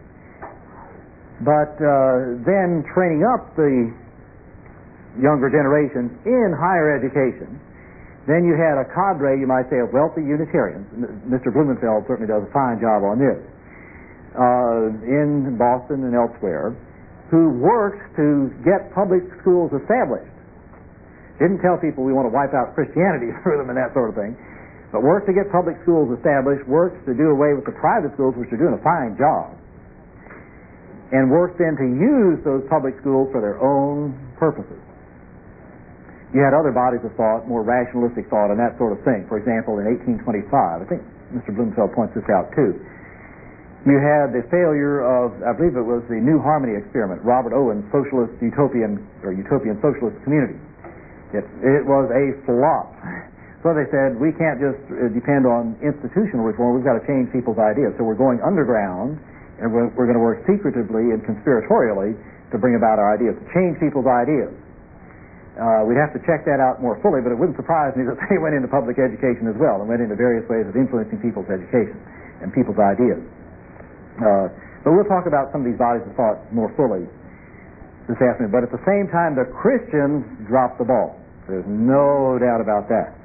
S1: But uh, then training up the younger generation in higher education, then you had a cadre, you might say, of wealthy Unitarians. Mister Blumenfeld certainly does a fine job on this, uh, in Boston and elsewhere, who worked to get public schools established. Didn't tell people we want to wipe out Christianity through them and that sort of thing, but worked to get public schools established, worked to do away with the private schools, which are doing a fine job, and worked then to use those public schools for their own purposes. You had other bodies of thought, more rationalistic thought and that sort of thing. For example, in eighteen twenty-five, I think Mister Blumenfeld points this out too, you had the failure of, I believe it was the New Harmony experiment, Robert Owen's socialist utopian, or utopian socialist community. It, it was a flop. So they said, we can't just depend on institutional reform, we've got to change people's ideas. So we're going underground, and we're, we're going to work secretively and conspiratorially to bring about our ideas, to change people's ideas. Uh, we'd have to check that out more fully, but it wouldn't surprise me that they went into public education as well and went into various ways of influencing people's education and people's ideas. Uh, but we'll talk about some of these bodies of thought more fully this afternoon. But at the same time, the Christians dropped the ball. There's no doubt about that.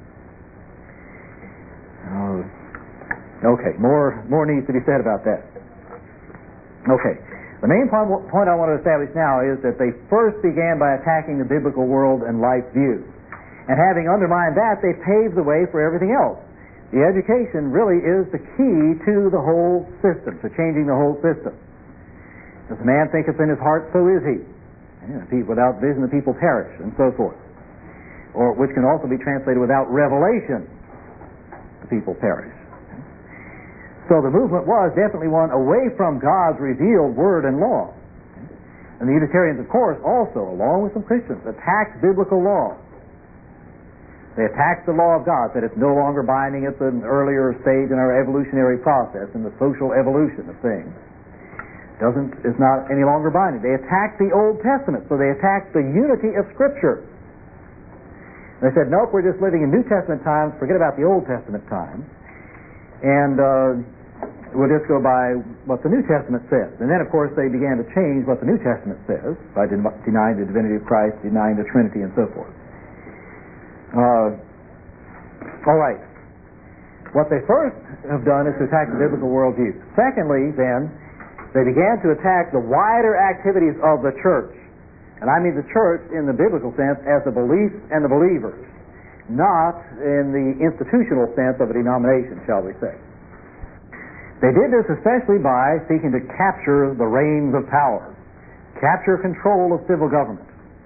S1: Uh, okay, more, more needs to be said about that. Okay. The main point, point I want to establish now is that they first began by attacking the biblical world and life view. And having undermined that, they paved the way for everything else. The education really is the key to the whole system, to changing the whole system. As a man thinketh in his heart, so is he. You know, without vision, the people perish, and so forth. Or which can also be translated, without revelation, the people perish. So the movement was definitely one away from God's revealed word and law. And the Unitarians, of course, also, along with some Christians, attacked biblical law. They attacked the law of God, that it's no longer binding. It's an earlier stage in our evolutionary process, in the social evolution of things. Doesn't, it's not any longer binding. They attacked the Old Testament, so they attacked the unity of Scripture. They said, nope, we're just living in New Testament times, forget about the Old Testament times. And uh, we'll just go by what the New Testament says. And then, of course, they began to change what the New Testament says by den- denying the divinity of Christ, denying the Trinity, and so forth. Uh, all right. What they first have done is to attack the biblical worldview. Secondly, then, they began to attack the wider activities of the church. And I mean the church in the biblical sense as the beliefs and the believers, not in the institutional sense of a denomination, shall we say. They did this especially by seeking to capture the reins of power, capture control of civil government.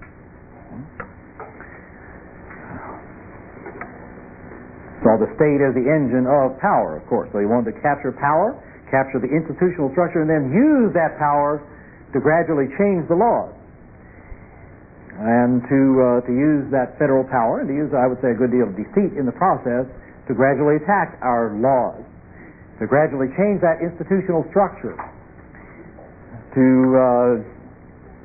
S1: So the state as the engine of power, of course. So he wanted to capture power, capture the institutional structure, and then use that power to gradually change the laws. And to uh, to use that federal power, and to use, I would say, a good deal of deceit in the process, to gradually attack our laws, to gradually change that institutional structure, to uh,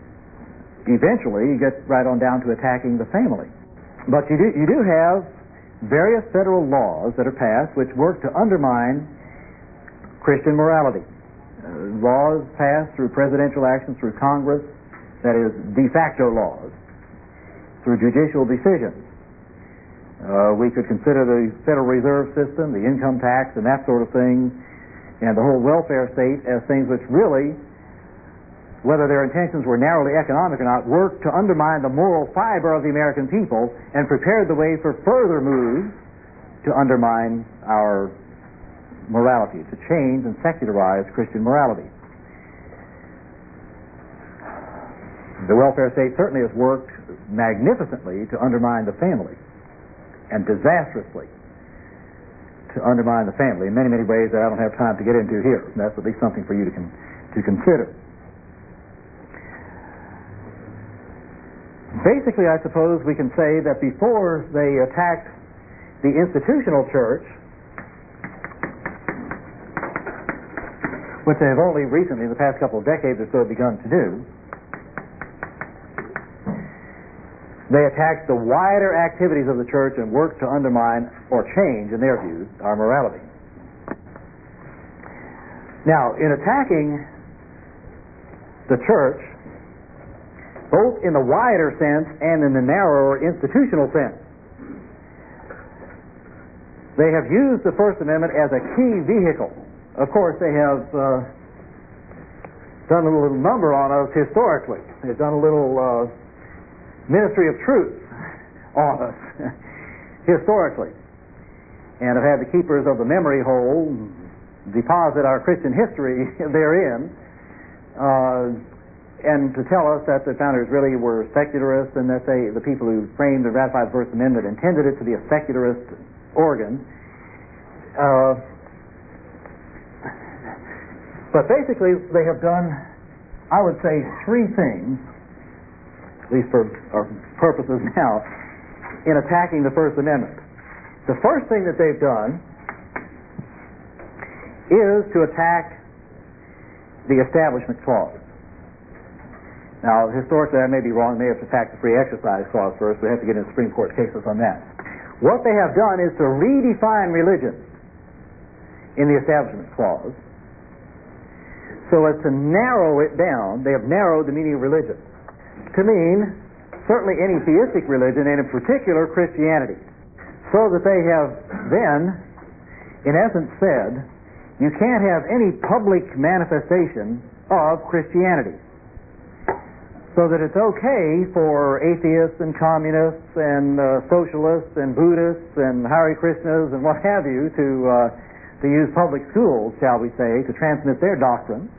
S1: eventually get right on down to attacking the family. But you do you do have various federal laws that are passed which work to undermine Christian morality. Uh, laws passed through presidential action, through Congress, that is, de facto laws, through judicial decisions. Uh, we could consider the Federal Reserve System, the income tax, and that sort of thing, and the whole welfare state as things which really, whether their intentions were narrowly economic or not, worked to undermine the moral fiber of the American people and prepared the way for further moves to undermine our morality, to change and secularize Christian morality. The welfare state certainly has worked magnificently to undermine the family, and disastrously to undermine the family in many, many ways that I don't have time to get into here. That's at least something for you to, con- to consider. Basically, I suppose we can say that before they attacked the institutional church, which they have only recently, in the past couple of decades or so, begun to do, they attacked the wider activities of the church and worked to undermine or change, in their views, our morality. Now, in attacking the church, both in the wider sense and in the narrower institutional sense, they have used the First Amendment as a key vehicle. Of course, they have uh, done a little number on us historically. They've done a little uh, ministry of truth on us historically, and have had the keepers of the memory hole deposit our Christian history therein, uh, and to tell us that the founders really were secularists, and that they, the people who framed and ratified the First Amendment, intended it to be a secularist organ. Uh, but basically, they have done, I would say, three things, at least for our purposes now, in attacking the First Amendment. The first thing that they've done is to attack the Establishment Clause. Now, historically, I may be wrong. They may have attacked the Free Exercise Clause first. We have to get into Supreme Court cases on that. What they have done is to redefine religion in the Establishment Clause so as to narrow it down. They have narrowed the meaning of religion to mean certainly any theistic religion, and in particular Christianity, so that they have then, in essence, said you can't have any public manifestation of Christianity, so that it's okay for atheists and communists and uh, socialists and Buddhists and Hare Krishnas and what have you to uh, to use public schools, shall we say, to transmit their doctrine.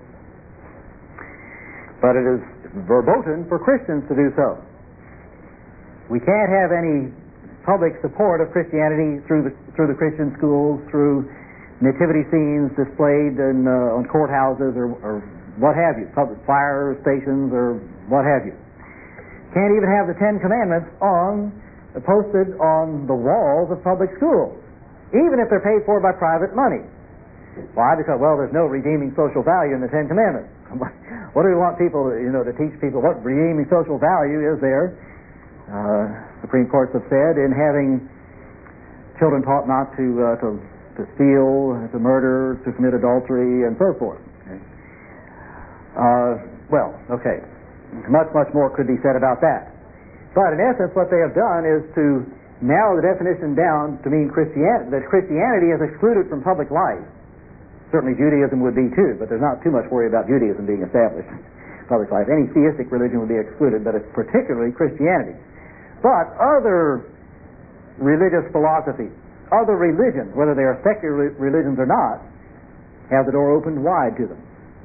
S1: But it is verboten for Christians to do so. We can't have any public support of Christianity through the through the Christian schools, through nativity scenes displayed in, uh, on courthouses or, or what have you, public fire stations or what have you. Can't even have the Ten Commandments on posted on the walls of public schools, even if they're paid for by private money. Why? Because, well, there's no redeeming social value in the Ten Commandments. What do we want people, to, you know, to teach people what redeeming social value is there? Uh, Supreme Courts have said in having children taught not to uh, to, to steal, to murder, to commit adultery, and so forth. Okay. Uh, well, okay, much, much more could be said about that. But in essence, what they have done is to narrow the definition down to mean Christianity, that Christianity is excluded from public life. Certainly Judaism would be too, but there's not too much worry about Judaism being established in public life. Any theistic religion would be excluded, but it's particularly Christianity. But other religious philosophies, other religions, whether they are secular religions or not, have the door opened wide to them.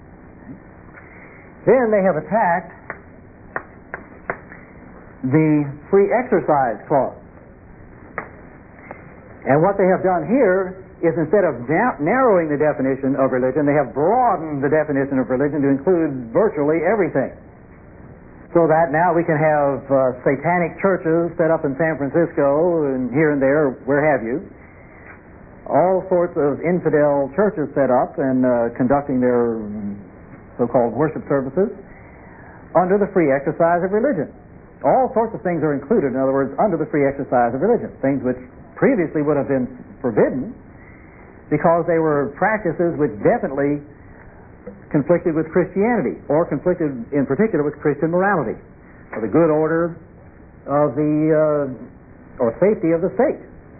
S1: Then they have attacked the Free Exercise Clause. And what they have done here is, instead of na- narrowing the definition of religion, they have broadened the definition of religion to include virtually everything. So that now we can have uh, satanic churches set up in San Francisco and here and there, where have you. All sorts of infidel churches set up and uh, conducting their so-called worship services under the free exercise of religion. All sorts of things are included, in other words, under the free exercise of religion. Things which previously would have been forbidden because they were practices which definitely conflicted with Christianity, or conflicted in particular with Christian morality, or the good order of the uh, or safety of the state.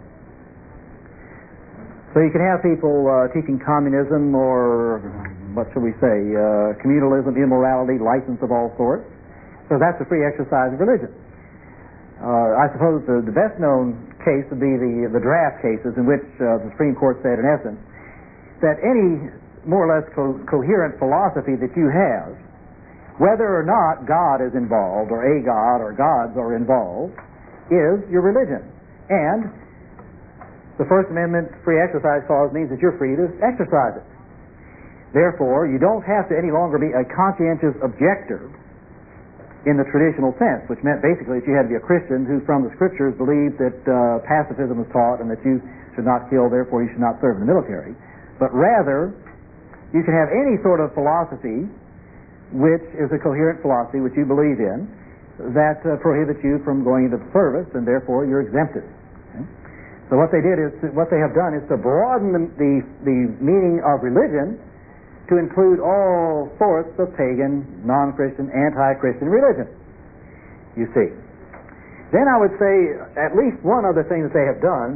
S1: So you can have people uh, teaching communism, or what shall we say, uh, communalism, immorality, license of all sorts. So that's a free exercise of religion. Uh, I suppose the, the best known case would be the, the draft cases, in which uh, the Supreme Court said, in essence, that any more or less co- coherent philosophy that you have, whether or not God is involved, or a God or gods are involved, is your religion. And the First Amendment free exercise clause means that you're free to exercise it. Therefore, you don't have to any longer be a conscientious objector in the traditional sense, which meant basically that you had to be a Christian who from the Scriptures believed that uh, pacifism was taught and that you should not kill, therefore you should not serve in the military. But rather, you can have any sort of philosophy which is a coherent philosophy which you believe in that uh, prohibits you from going into the service, and therefore you're exempted. Okay? So what they did is, what they have done is to broaden the, the, the meaning of religion to include all sorts of pagan, non-Christian, anti-Christian religion, you see. Then I would say at least one other thing that they have done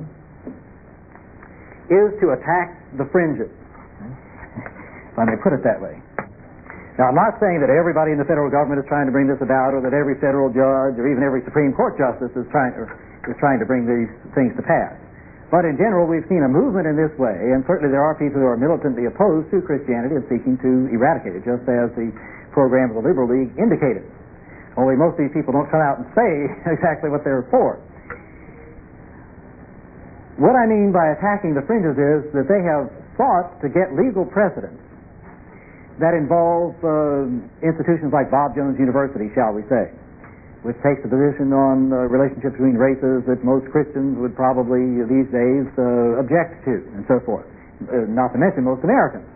S1: is to attack the fringes, if I may put it that way. Now, I'm not saying that everybody in the federal government is trying to bring this about, or that every federal judge or even every Supreme Court justice is trying, or is trying to bring these things to pass. But in general, we've seen a movement in this way, and certainly there are people who are militantly opposed to Christianity and seeking to eradicate it, just as the program of the Liberal League indicated. Only most of these people don't come out and say exactly what they're for. What I mean by attacking the fringes is that they have sought to get legal precedents that involve uh, institutions like Bob Jones University, shall we say, which takes a position on uh, relationships between races that most Christians would probably these days uh, object to, and so forth, uh, not to mention most Americans.